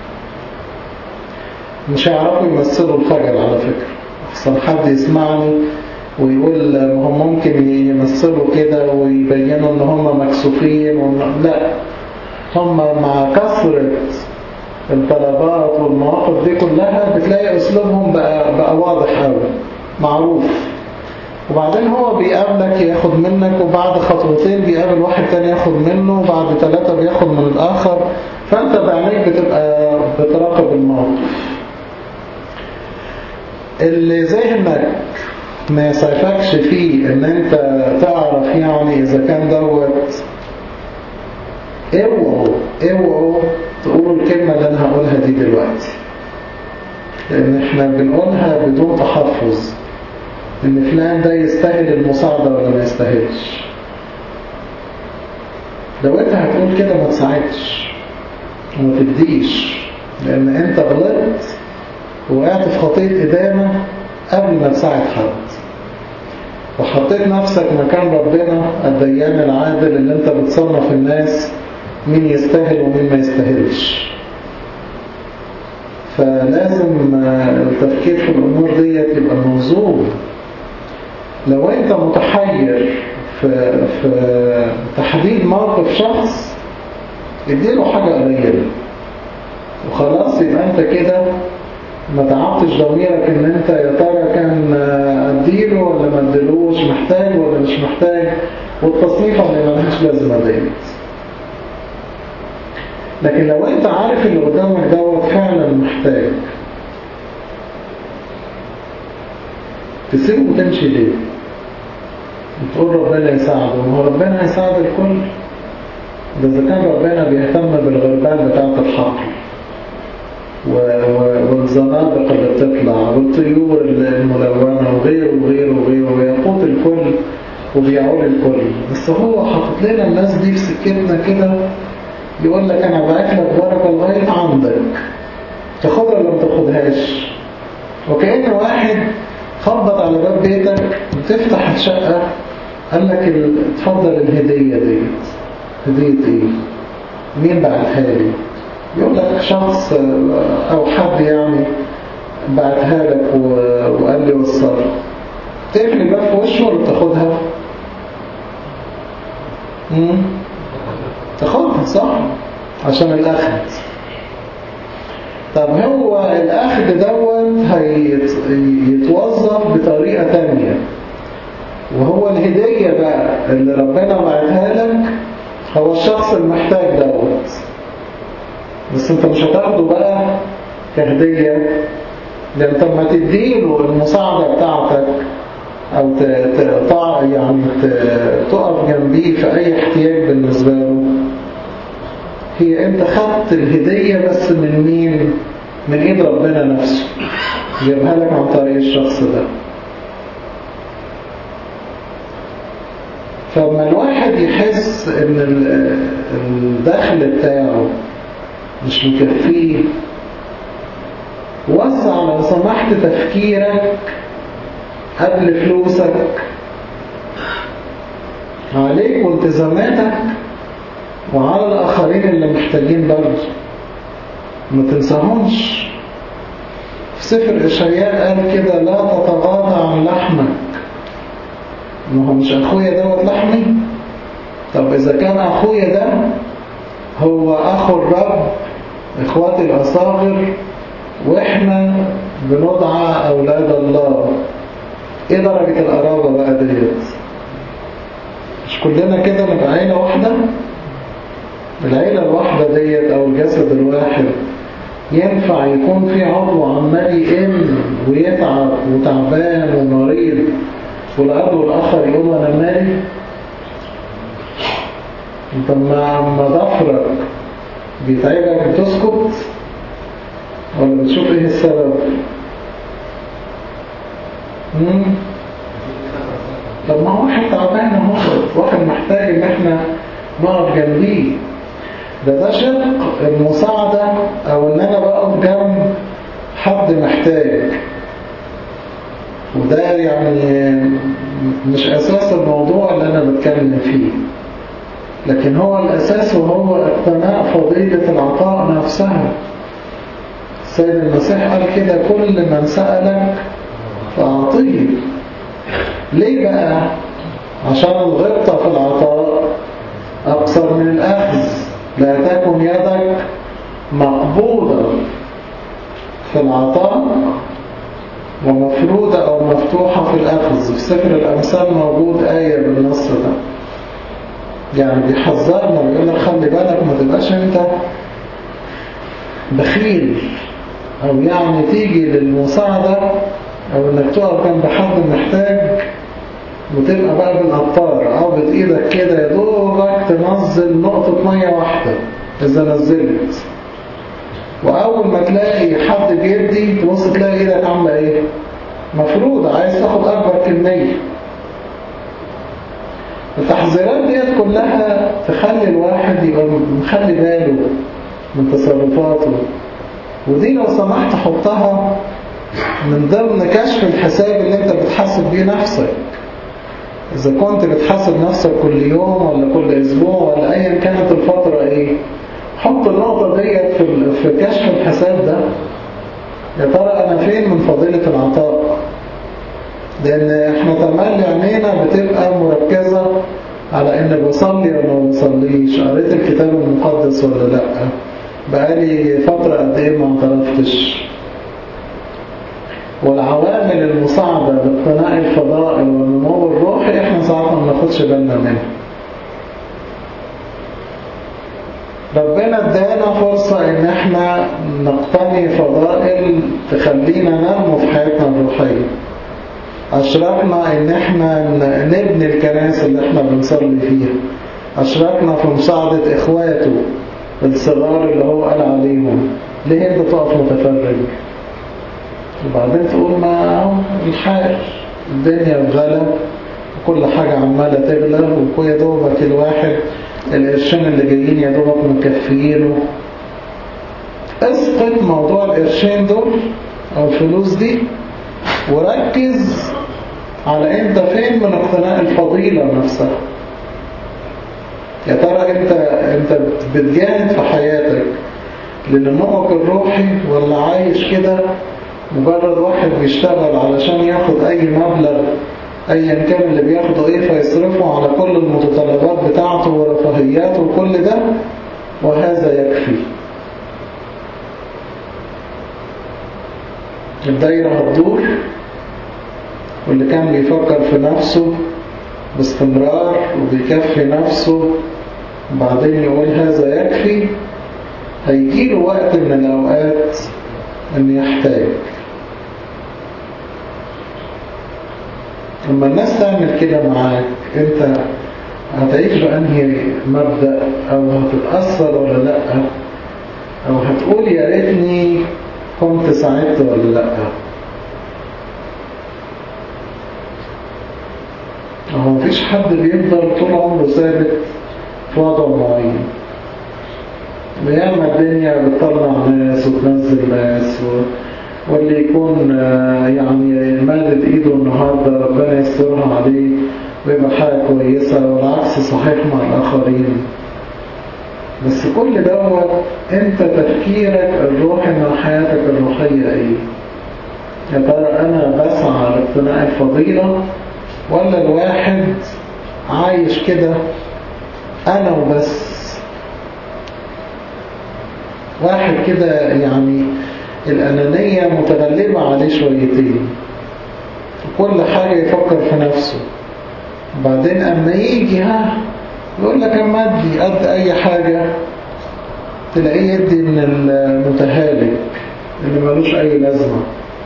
مش هيعرفوا يمثلوا الخجل على فكرة. أحسن حد يسمعني ويقول ما هم ممكن يمثلوا كده ويبينوا ان هم مكسوفين و... لا، هم مع كثرة الطلبات والمواقف دي كلها بتلاقي اسلوبهم بقى, بقى واضح قوي معروف. وبعدين هو بيقابلك ياخد منك، وبعد خطوتين بيقابل واحد تاني ياخد منه، وبعد ثلاثة بياخد من الآخر، فأنت بعينيك بتبقى بتراقب الموقف. اللي ذهنك ما يسعفكش فيه ان انت تعرف يعني اذا كان دوت، اوعوا اوعوا تقولوا الكلمة اللي انا هقولها دي دلوقتي، لان احنا بنقولها بدون تحفظ ان فلان ده يستاهل المساعدة ولا ما يستاهلش. لو انت هتقول كده ما تساعدش وما تديش، لان انت غلطت وقعت في خطية إدانة قبل ما تساعد حد، وحطيت نفسك مكان ربنا الديان العادل اللي انت بتصنف الناس مين يستاهل ومين ما يستاهلش. فلازم التفكير في الأمور دي يبقى منظوم. لو انت متحير في, في تحديد موقف شخص، اديله حاجة قليلة وخلاص، يبقى انت كده ما تعبتش ضميرك ان انت يا ترى كان اديله ولا ما اديلوش، محتاج ولا مش محتاج، والتصنيفه اللي ملهاش لازمه ديت. لكن لو انت عارف اللي قدامك دوت فعلا محتاج، تسيبه وتمشي ليه؟ وتقول ربنا يساعده، وهو ربنا هيساعد الكل. ده اذا كان ربنا بيهتم بالغربان بتاعت الحقل والزنابق اللي بتطلع والطيور الملونة وغيره وغيره وغيره، ويقوت الكل وبيعول الكل. بس هو حاطط لنا الناس دي في سكتنا كده، يقول لك أنا بعت لك بركة لغاية عندك، تاخدها ولا ما تاخدهاش. وكأن واحد خبط على باب بيتك وتفتح الشقة قال لك اتفضل الهدية ديت. هدية ايه؟ مين بعتها لي؟ يقول لك شخص أو حد يعني بعتها لك وقال لي وصل. تقفل الباب في وشه ولا تاخدها؟ امم تاخدها صح؟ عشان الأخذ. طب هو الأخذ دوت هيتوظف بطريقة تانية، وهو الهدية بقى اللي ربنا بعتها لك هو الشخص المحتاج دوت. بس انت مش هتاخده بقى كهدية، لان انت ما تديله المساعدة بتاعتك او تقطع يعني تقف جنبيه في اي احتياج بالنسبة له، هي انت خدت الهدية بس من مين؟ من ايد ربنا نفسه، جابها لك عن طريق الشخص ده. فلما الواحد يحس ان الدخل بتاعه مش مكفيه، وسع لو سمحت تفكيرك قبل فلوسك عليك والتزاماتك وعلى الآخرين اللي محتاجين برضه، ما تنساهمش. في سفر إشعياء قال كده لا تتغاضى عن لحمك. ما هو مش أخويا دوت لحمي؟ طب إذا كان أخويا ده هو أخو الرب، إخواتي الأصاغر، وإحنا بنضع أولاد الله، إيه درجة القرابة بقى ديت؟ مش كلنا كده نبقى عيلة واحدة؟ العيلة الواحدة ديت أو الجسد الواحد ينفع يكون في عضو عمال يقل ويتعب وتعبان ومريض والعضو الآخر يقول أنا مالي؟ انت لما ضفرك بيتعبك بتسكت ولا بتشوف ايه السبب؟ مم؟ طب ما هو واحد تعبان اهو، واحد محتاج ان احنا نقف جنبيه. ده ده شق المساعدة او ان انا بقف جنب حد محتاج، وده يعني مش اساس الموضوع اللي انا بتكلم فيه، لكن هو الأساس وهو اقتناء فضيلة العطاء نفسها. السيد المسيح قال كده: كل من سألك فأعطيه. ليه بقى؟ عشان الغبطة في العطاء أقصر من الأخذ. لا تكن يدك مقبوضة في العطاء ومفرودة أو مفتوحة في الأخذ. في سفر الأمثال موجود آية بالنص ده، يعني بيحذرنا ويقول لك خلي بالك ما تبقاش انت بخيل، او يعني تيجي للمساعدة او انك تقف جنب حد محتاج وتبقى بقى بالقطار او بايدك كده يا دوبك تنزل نقطة مية واحدة اذا نزلت، واول ما تلاقي حد بيدي تبص تلاقي ايدك عاملة ايه؟ مفروض عايز تاخد اكبر كمية. التحذيرات ديت كلها تخلي الواحد يبقى مخلي باله من تصرفاته، ودي لو سمحت حطها من ضمن كشف الحساب اللي انت بتحاسب بيه نفسك. اذا كنت بتحاسب نفسك كل يوم ولا كل اسبوع ولا ايا كانت الفترة ايه، حط النقطة ديت في في كشف الحساب ده. يا ترى انا فين من فضيلة العطاء؟ لأن احنا تملي عينينا بتبقى مركزة على إن بصلي ولا ما بصليش، قريت الكتاب المقدس ولا لأ، بقالي فترة قد إيه ما اعترفتش. والعوامل المساعدة لاقتناء الفضائل والنمو الروحي احنا ساعات ما بناخدش بالنا منها. ربنا ادانا فرصة إن احنا نقتني فضائل تخلينا ننمو في حياتنا الروحية. أشركنا إن إحنا نبني الكنائس اللي إحنا بنصلي فيها، أشركنا في مساعدة إخواته الصغار اللي هو قال عليهم. ليه أنت تقف متفرج؟ وبعدين تقول ما الحال الدنيا بغلا وكل حاجة عمالة تغلى ويا دوبك الواحد القرشين اللي جايين يا دوبك مكفيينه. اسقط موضوع القرشين دول أو الفلوس دي وركز على انت فين من اقتناء الفضيلة نفسها. يا ترى انت انت بتجاهد في حياتك لنموك الروحي ولا عايش كده مجرد واحد بيشتغل علشان ياخد اي مبلغ ايا كان اللي بياخده ايه فيصرفه على كل المتطلبات بتاعته ورفاهياته وكل ده وهذا يكفي. الدايرة هتدور، واللي كان بيفكر في نفسه باستمرار وبيكفي نفسه وبعدين يقول هذا يكفي، هيجيله وقت من الأوقات أن يحتاج. لما الناس تعمل كده معاك انت هتعيش بأنهي مبدأ؟ أو هتتأثر ولا لأ؟ أو هتقول يا ريتني كنت ساعدت ولا لأ؟ هو مفيش حد بيفضل طول عمره ثابت في وضع معين. وياما الدنيا بتطلع ناس وتنزل ناس و... واللي يكون يعني مادد ايده النهارده ربنا يسترها عليه ويبقى حاجة كويسة، والعكس صحيح مع الآخرين. بس كل دوت انت تفكيرك الروحي من حياتك الروحية ايه؟ يا ترى انا بسعى لاقتناء الفضيلة ولا الواحد عايش كده أنا وبس. واحد كده يعني الأنانية متغلبة عليه شويتين، كل حاجة يفكر في نفسه. وبعدين أما يجي ها يقول لك أما أدي قد أي حاجة، تلاقيه يدي من المتهالك اللي ملوش أي لازمة.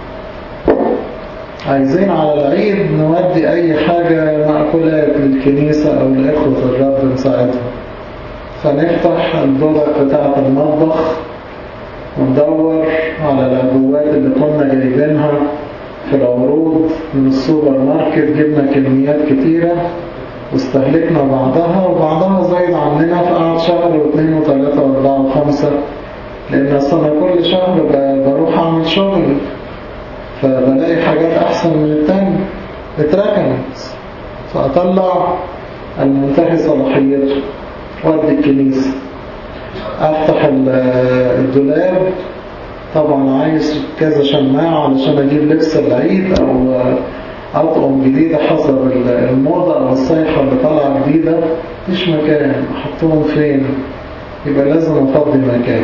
عايزين على العيد نودي أي حاجة مأكولات للكنيسة أو لإخوة الرب نساعدهم، فنفتح الدولة بتاعة المطبخ وندور على العبوات اللي كنا جايبينها في العروض من السوبر ماركت، جبنا كميات كتيرة واستهلكنا بعضها، وبعضها زايد عننا فقعد شهر واثنين وثلاثة واربعة وخمسة، لأن أصلا كل شهر بروح أعمل شغل فبلاقي حاجات أحسن من التاني اتركنت، فأطلع المنتهي صلاحيته وادي الكنيسة. أفتح الدولاب، طبعا عايز كذا شماعة علشان أجيب لبس العيد أو أطقم جديدة حسب الموضة أو الصيحة اللي طالعة جديدة، مفيش مكان أحطهم فين؟ يبقى لازم أفضي مكان.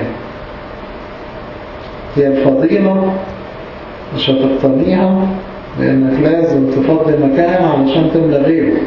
هي الفضيلة مش هتقتنيها لأنك لازم تفضي مكان علشان تملى غيره،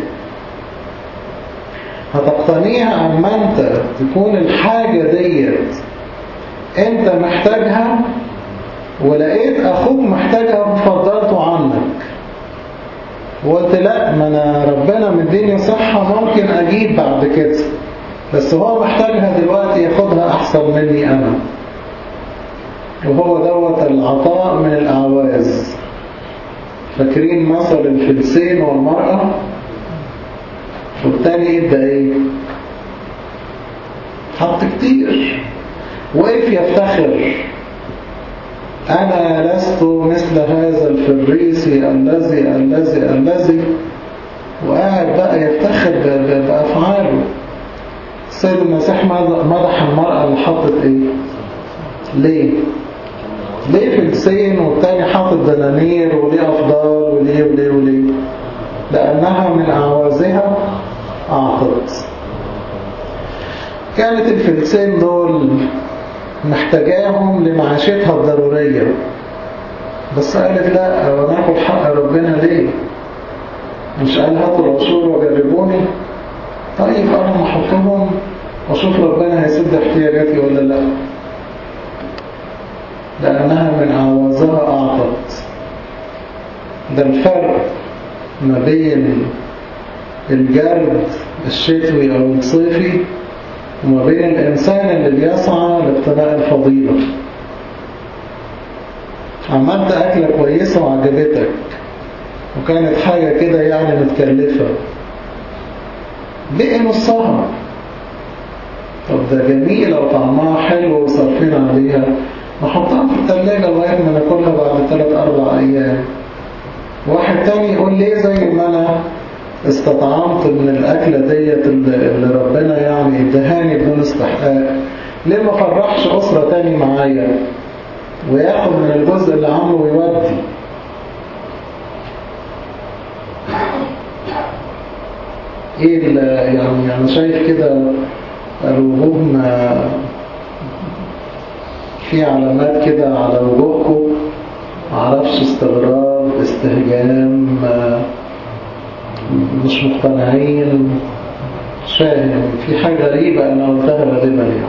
هتقتنيها أما أنت تكون الحاجة ديت أنت محتاجها ولقيت أخوك محتاجها وفضلته عنك وقلت لا، ما أنا ربنا مديني صحة ممكن أجيب بعد كده، بس هو محتاجها دلوقتي ياخدها أحسن مني أنا. وهو دوت العطاء من الأعواز. فاكرين مثل الفلسين والمرأة؟ والتاني ادى ايه؟ حط كتير، وقف يفتخر، أنا لست مثل هذا الفريسي الذي الذي الذي وقاعد بقى يفتخر بأفعاله. السيد المسيح مدح المرأة اللي حطت ايه؟ ليه؟ ليه فلسين والتاني حاطط دنانير وليه أفضال وليه وليه وليه؟ لأنها من أعوازها أعطت. كانت الفلسين دول محتاجاهم لمعاشتها الضرورية، بس قالت لا، وناخد حق ربنا ليه؟ مش قال هاتوا العشور وجربوني؟ طيب أنا محطهم وأشوف ربنا هيسد احتياجاتي ولا لا. لأنها من أعوازها أعطت. ده الفرق ما بين الجرد الشتوي أو الصيفي وما بين الإنسان اللي بيسعى لاقتناء الفضيلة. عملت أكلة كويسة وعجبتك وكانت حاجة كده يعني متكلفة، بقي نصها، طب ده جميلة وطعمها حلو وصرفين عليها، نحطها في الثلاجة لغاية ما ناكلها بعد ثلاث أربع أيام. واحد تاني يقول ليه زي ما أنا استطعمت من الأكلة ديت اللي ربنا يعني ادهاني بدون استحقاق، ليه ما فرحش أسرة تاني معايا وياخد من الجزء اللي عامله ويودي؟ ايه يعني انا شايف كده الوجوه في علامات كده على وجوهكم، معرفش استغراب، استهجان، مش مقتنعين، مش فاهم، في حاجة غريبة أنا قلتها غالبا يعني.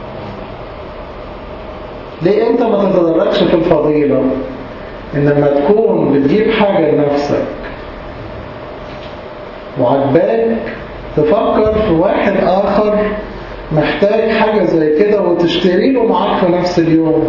ليه أنت ما تتدرجش في الفضيلة إنما تكون بتجيب حاجة لنفسك وعجباك تفكر في واحد آخر محتاج حاجة زي كده وتشتري له معاك في نفس اليوم؟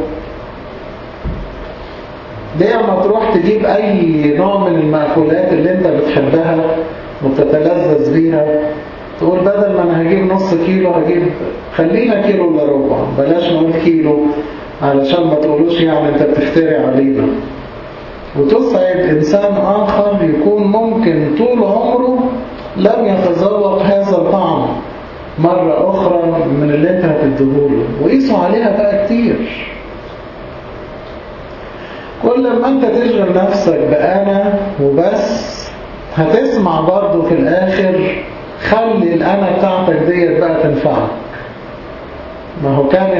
ليه ما تروح تجيب أي نوع من المأكولات اللي أنت بتحبها وتتلذذ بيها تقول بدل ما أنا هجيب نص كيلو هجيب خلينا كيلو إلا ربع، بلاش نقول كيلو علشان ما تقولوش يعني أنت بتفتري علينا، وتسعد إنسان آخر يكون ممكن طول عمره لم يتذوق هذا الطعم مرة أخرى من اللي أنت هتديهوله، وقيسوا عليها بقى كتير. كل ما أنت تشغل نفسك بأنا وبس هتسمع برضو في الآخر خلي الأنا بتاعتك ديت بقى تنفعك. ما هو كان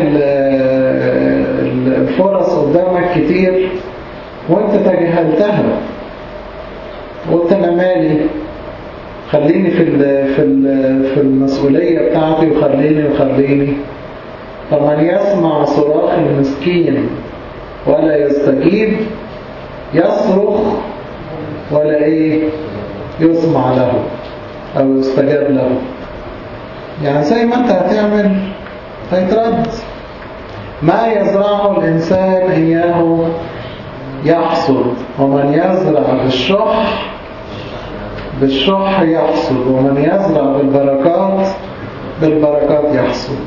الفرص قدامك كتير وانت تجاهلتها، قلت انا مالي، خليني في في في المسؤولية بتاعتي وخليني وخليني. فمن يسمع صراخ المسكين ولا يستجيب يصرخ ولا ايه يسمع له او يستجاب له. يعني زي ما انت هتعمل هيترد. ما يزرعه الإنسان إياه يحصد، ومن يزرع بالشح بالشح يحصد، ومن يزرع بالبركات بالبركات يحصد.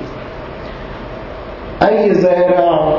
أي زارع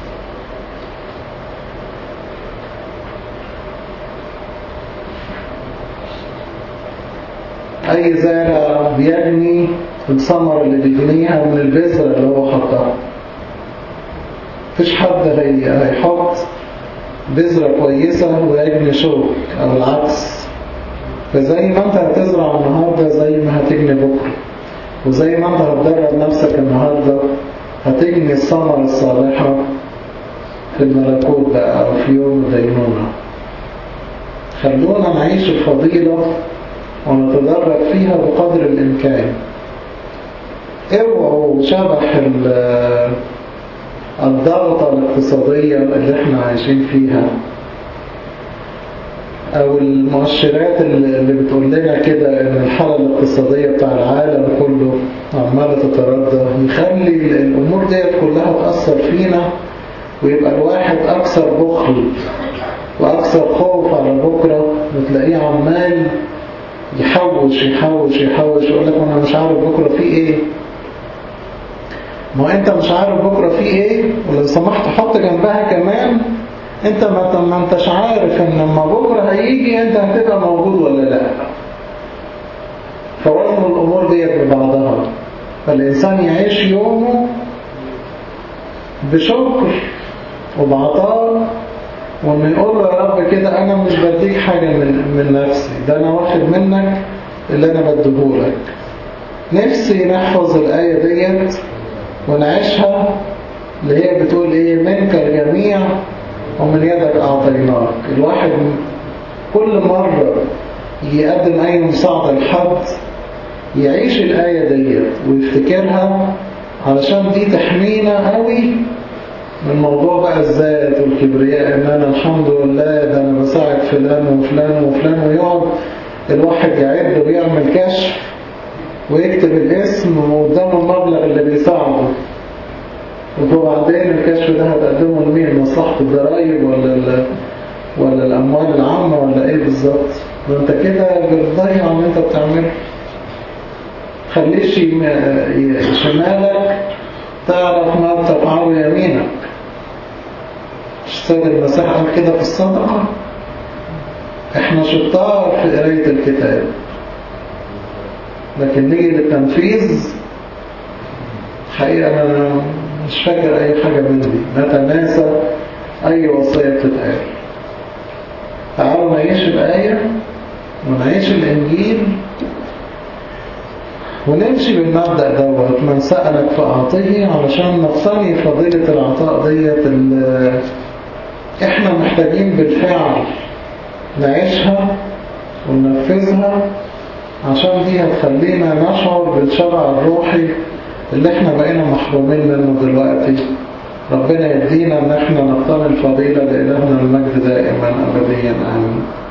أي زارع بيجني الثمر اللي بيجنيها من البذرة اللي هو حطها. مفيش حد هيحط بذرة كويسة ويجني شوك أو العكس. فزي ما أنت هتزرع النهاردة زي ما هتجني بكرة، وزي ما أنت هتدرب نفسك النهاردة هتجني الثمرة الصالحة في الملكوت بقى أو في يوم الدينونة. خلونا نعيش الفضيلة ونتدرج فيها بقدر الإمكان. اوعوا شبح الضغطة الاقتصادية اللي احنا عايشين فيها او المؤشرات اللي بتقول لنا كده ان الحالة الاقتصادية بتاع العالم كله عمالة تتردى، يخلي الامور دي كلها تأثر فينا ويبقى الواحد اكثر بخل واكثر خوف على بكرة، وتلاقيه عمال يحوش يحوش يحوش يقول لك انا مش عارف بكرة فيه ايه. ما انت مش عارف بكرة فيه ايه، ولو سمحت حط جنبها كمان انت ما انتش عارف ان لما بكرة هيجي انت هتبقى موجود ولا لا. فوزن الامور دي ببعضها، فالانسان يعيش يومه بشكر وبعطاء، وانه يقول له يا رب كده انا مش بديك حاجة من, من نفسي، ده انا واخد منك اللي انا بديهولك. نفسي نحفظ الآية ديت ونعيشها، اللي هي بتقول ايه؟ منك الجميع ومن يدك أعطيناك. الواحد كل مرة يقدم أي مساعدة لحد يعيش الآية ديت ويفتكرها، علشان دي تحمينا قوي من موضوع بقى الذات والكبرياء، ان انا الحمد لله ده انا بساعد فلان وفلان وفلان، ويقعد الواحد يعد ويعمل كشف ويكتب الاسم وقدامه المبلغ اللي بيساعده، وبعدين الكشف ده هتقدمه لمين؟ مصلحة الضرائب ولا ولا الأموال العامة ولا إيه بالظبط؟ وأنت كده بتضيع اللي أنت بتعمله. خليش شمالك تعرف ما تفعله يمينك. السيد المسيح قال كده في الصدقة. إحنا شطار في قراية الكتاب، لكن نيجي للتنفيذ حقيقة أنا مش فاكر أي حاجة من دي، نتناسى أي وصية بتتقال. تعالوا نعيش الآية ونعيش الإنجيل ونمشي بالمبدأ دوت، من سألك فأعطيه، علشان نقتني فضيلة العطاء ديت اللي إحنا محتاجين بالفعل نعيشها وننفذها، عشان دي هتخلينا نشعر بالشبع الروحي اللي احنا بقينا محرومين منه دلوقتي. ربنا يدينا ان احنا نقتني الفضيلة، لإلهنا المجد دائما أبديا آمين.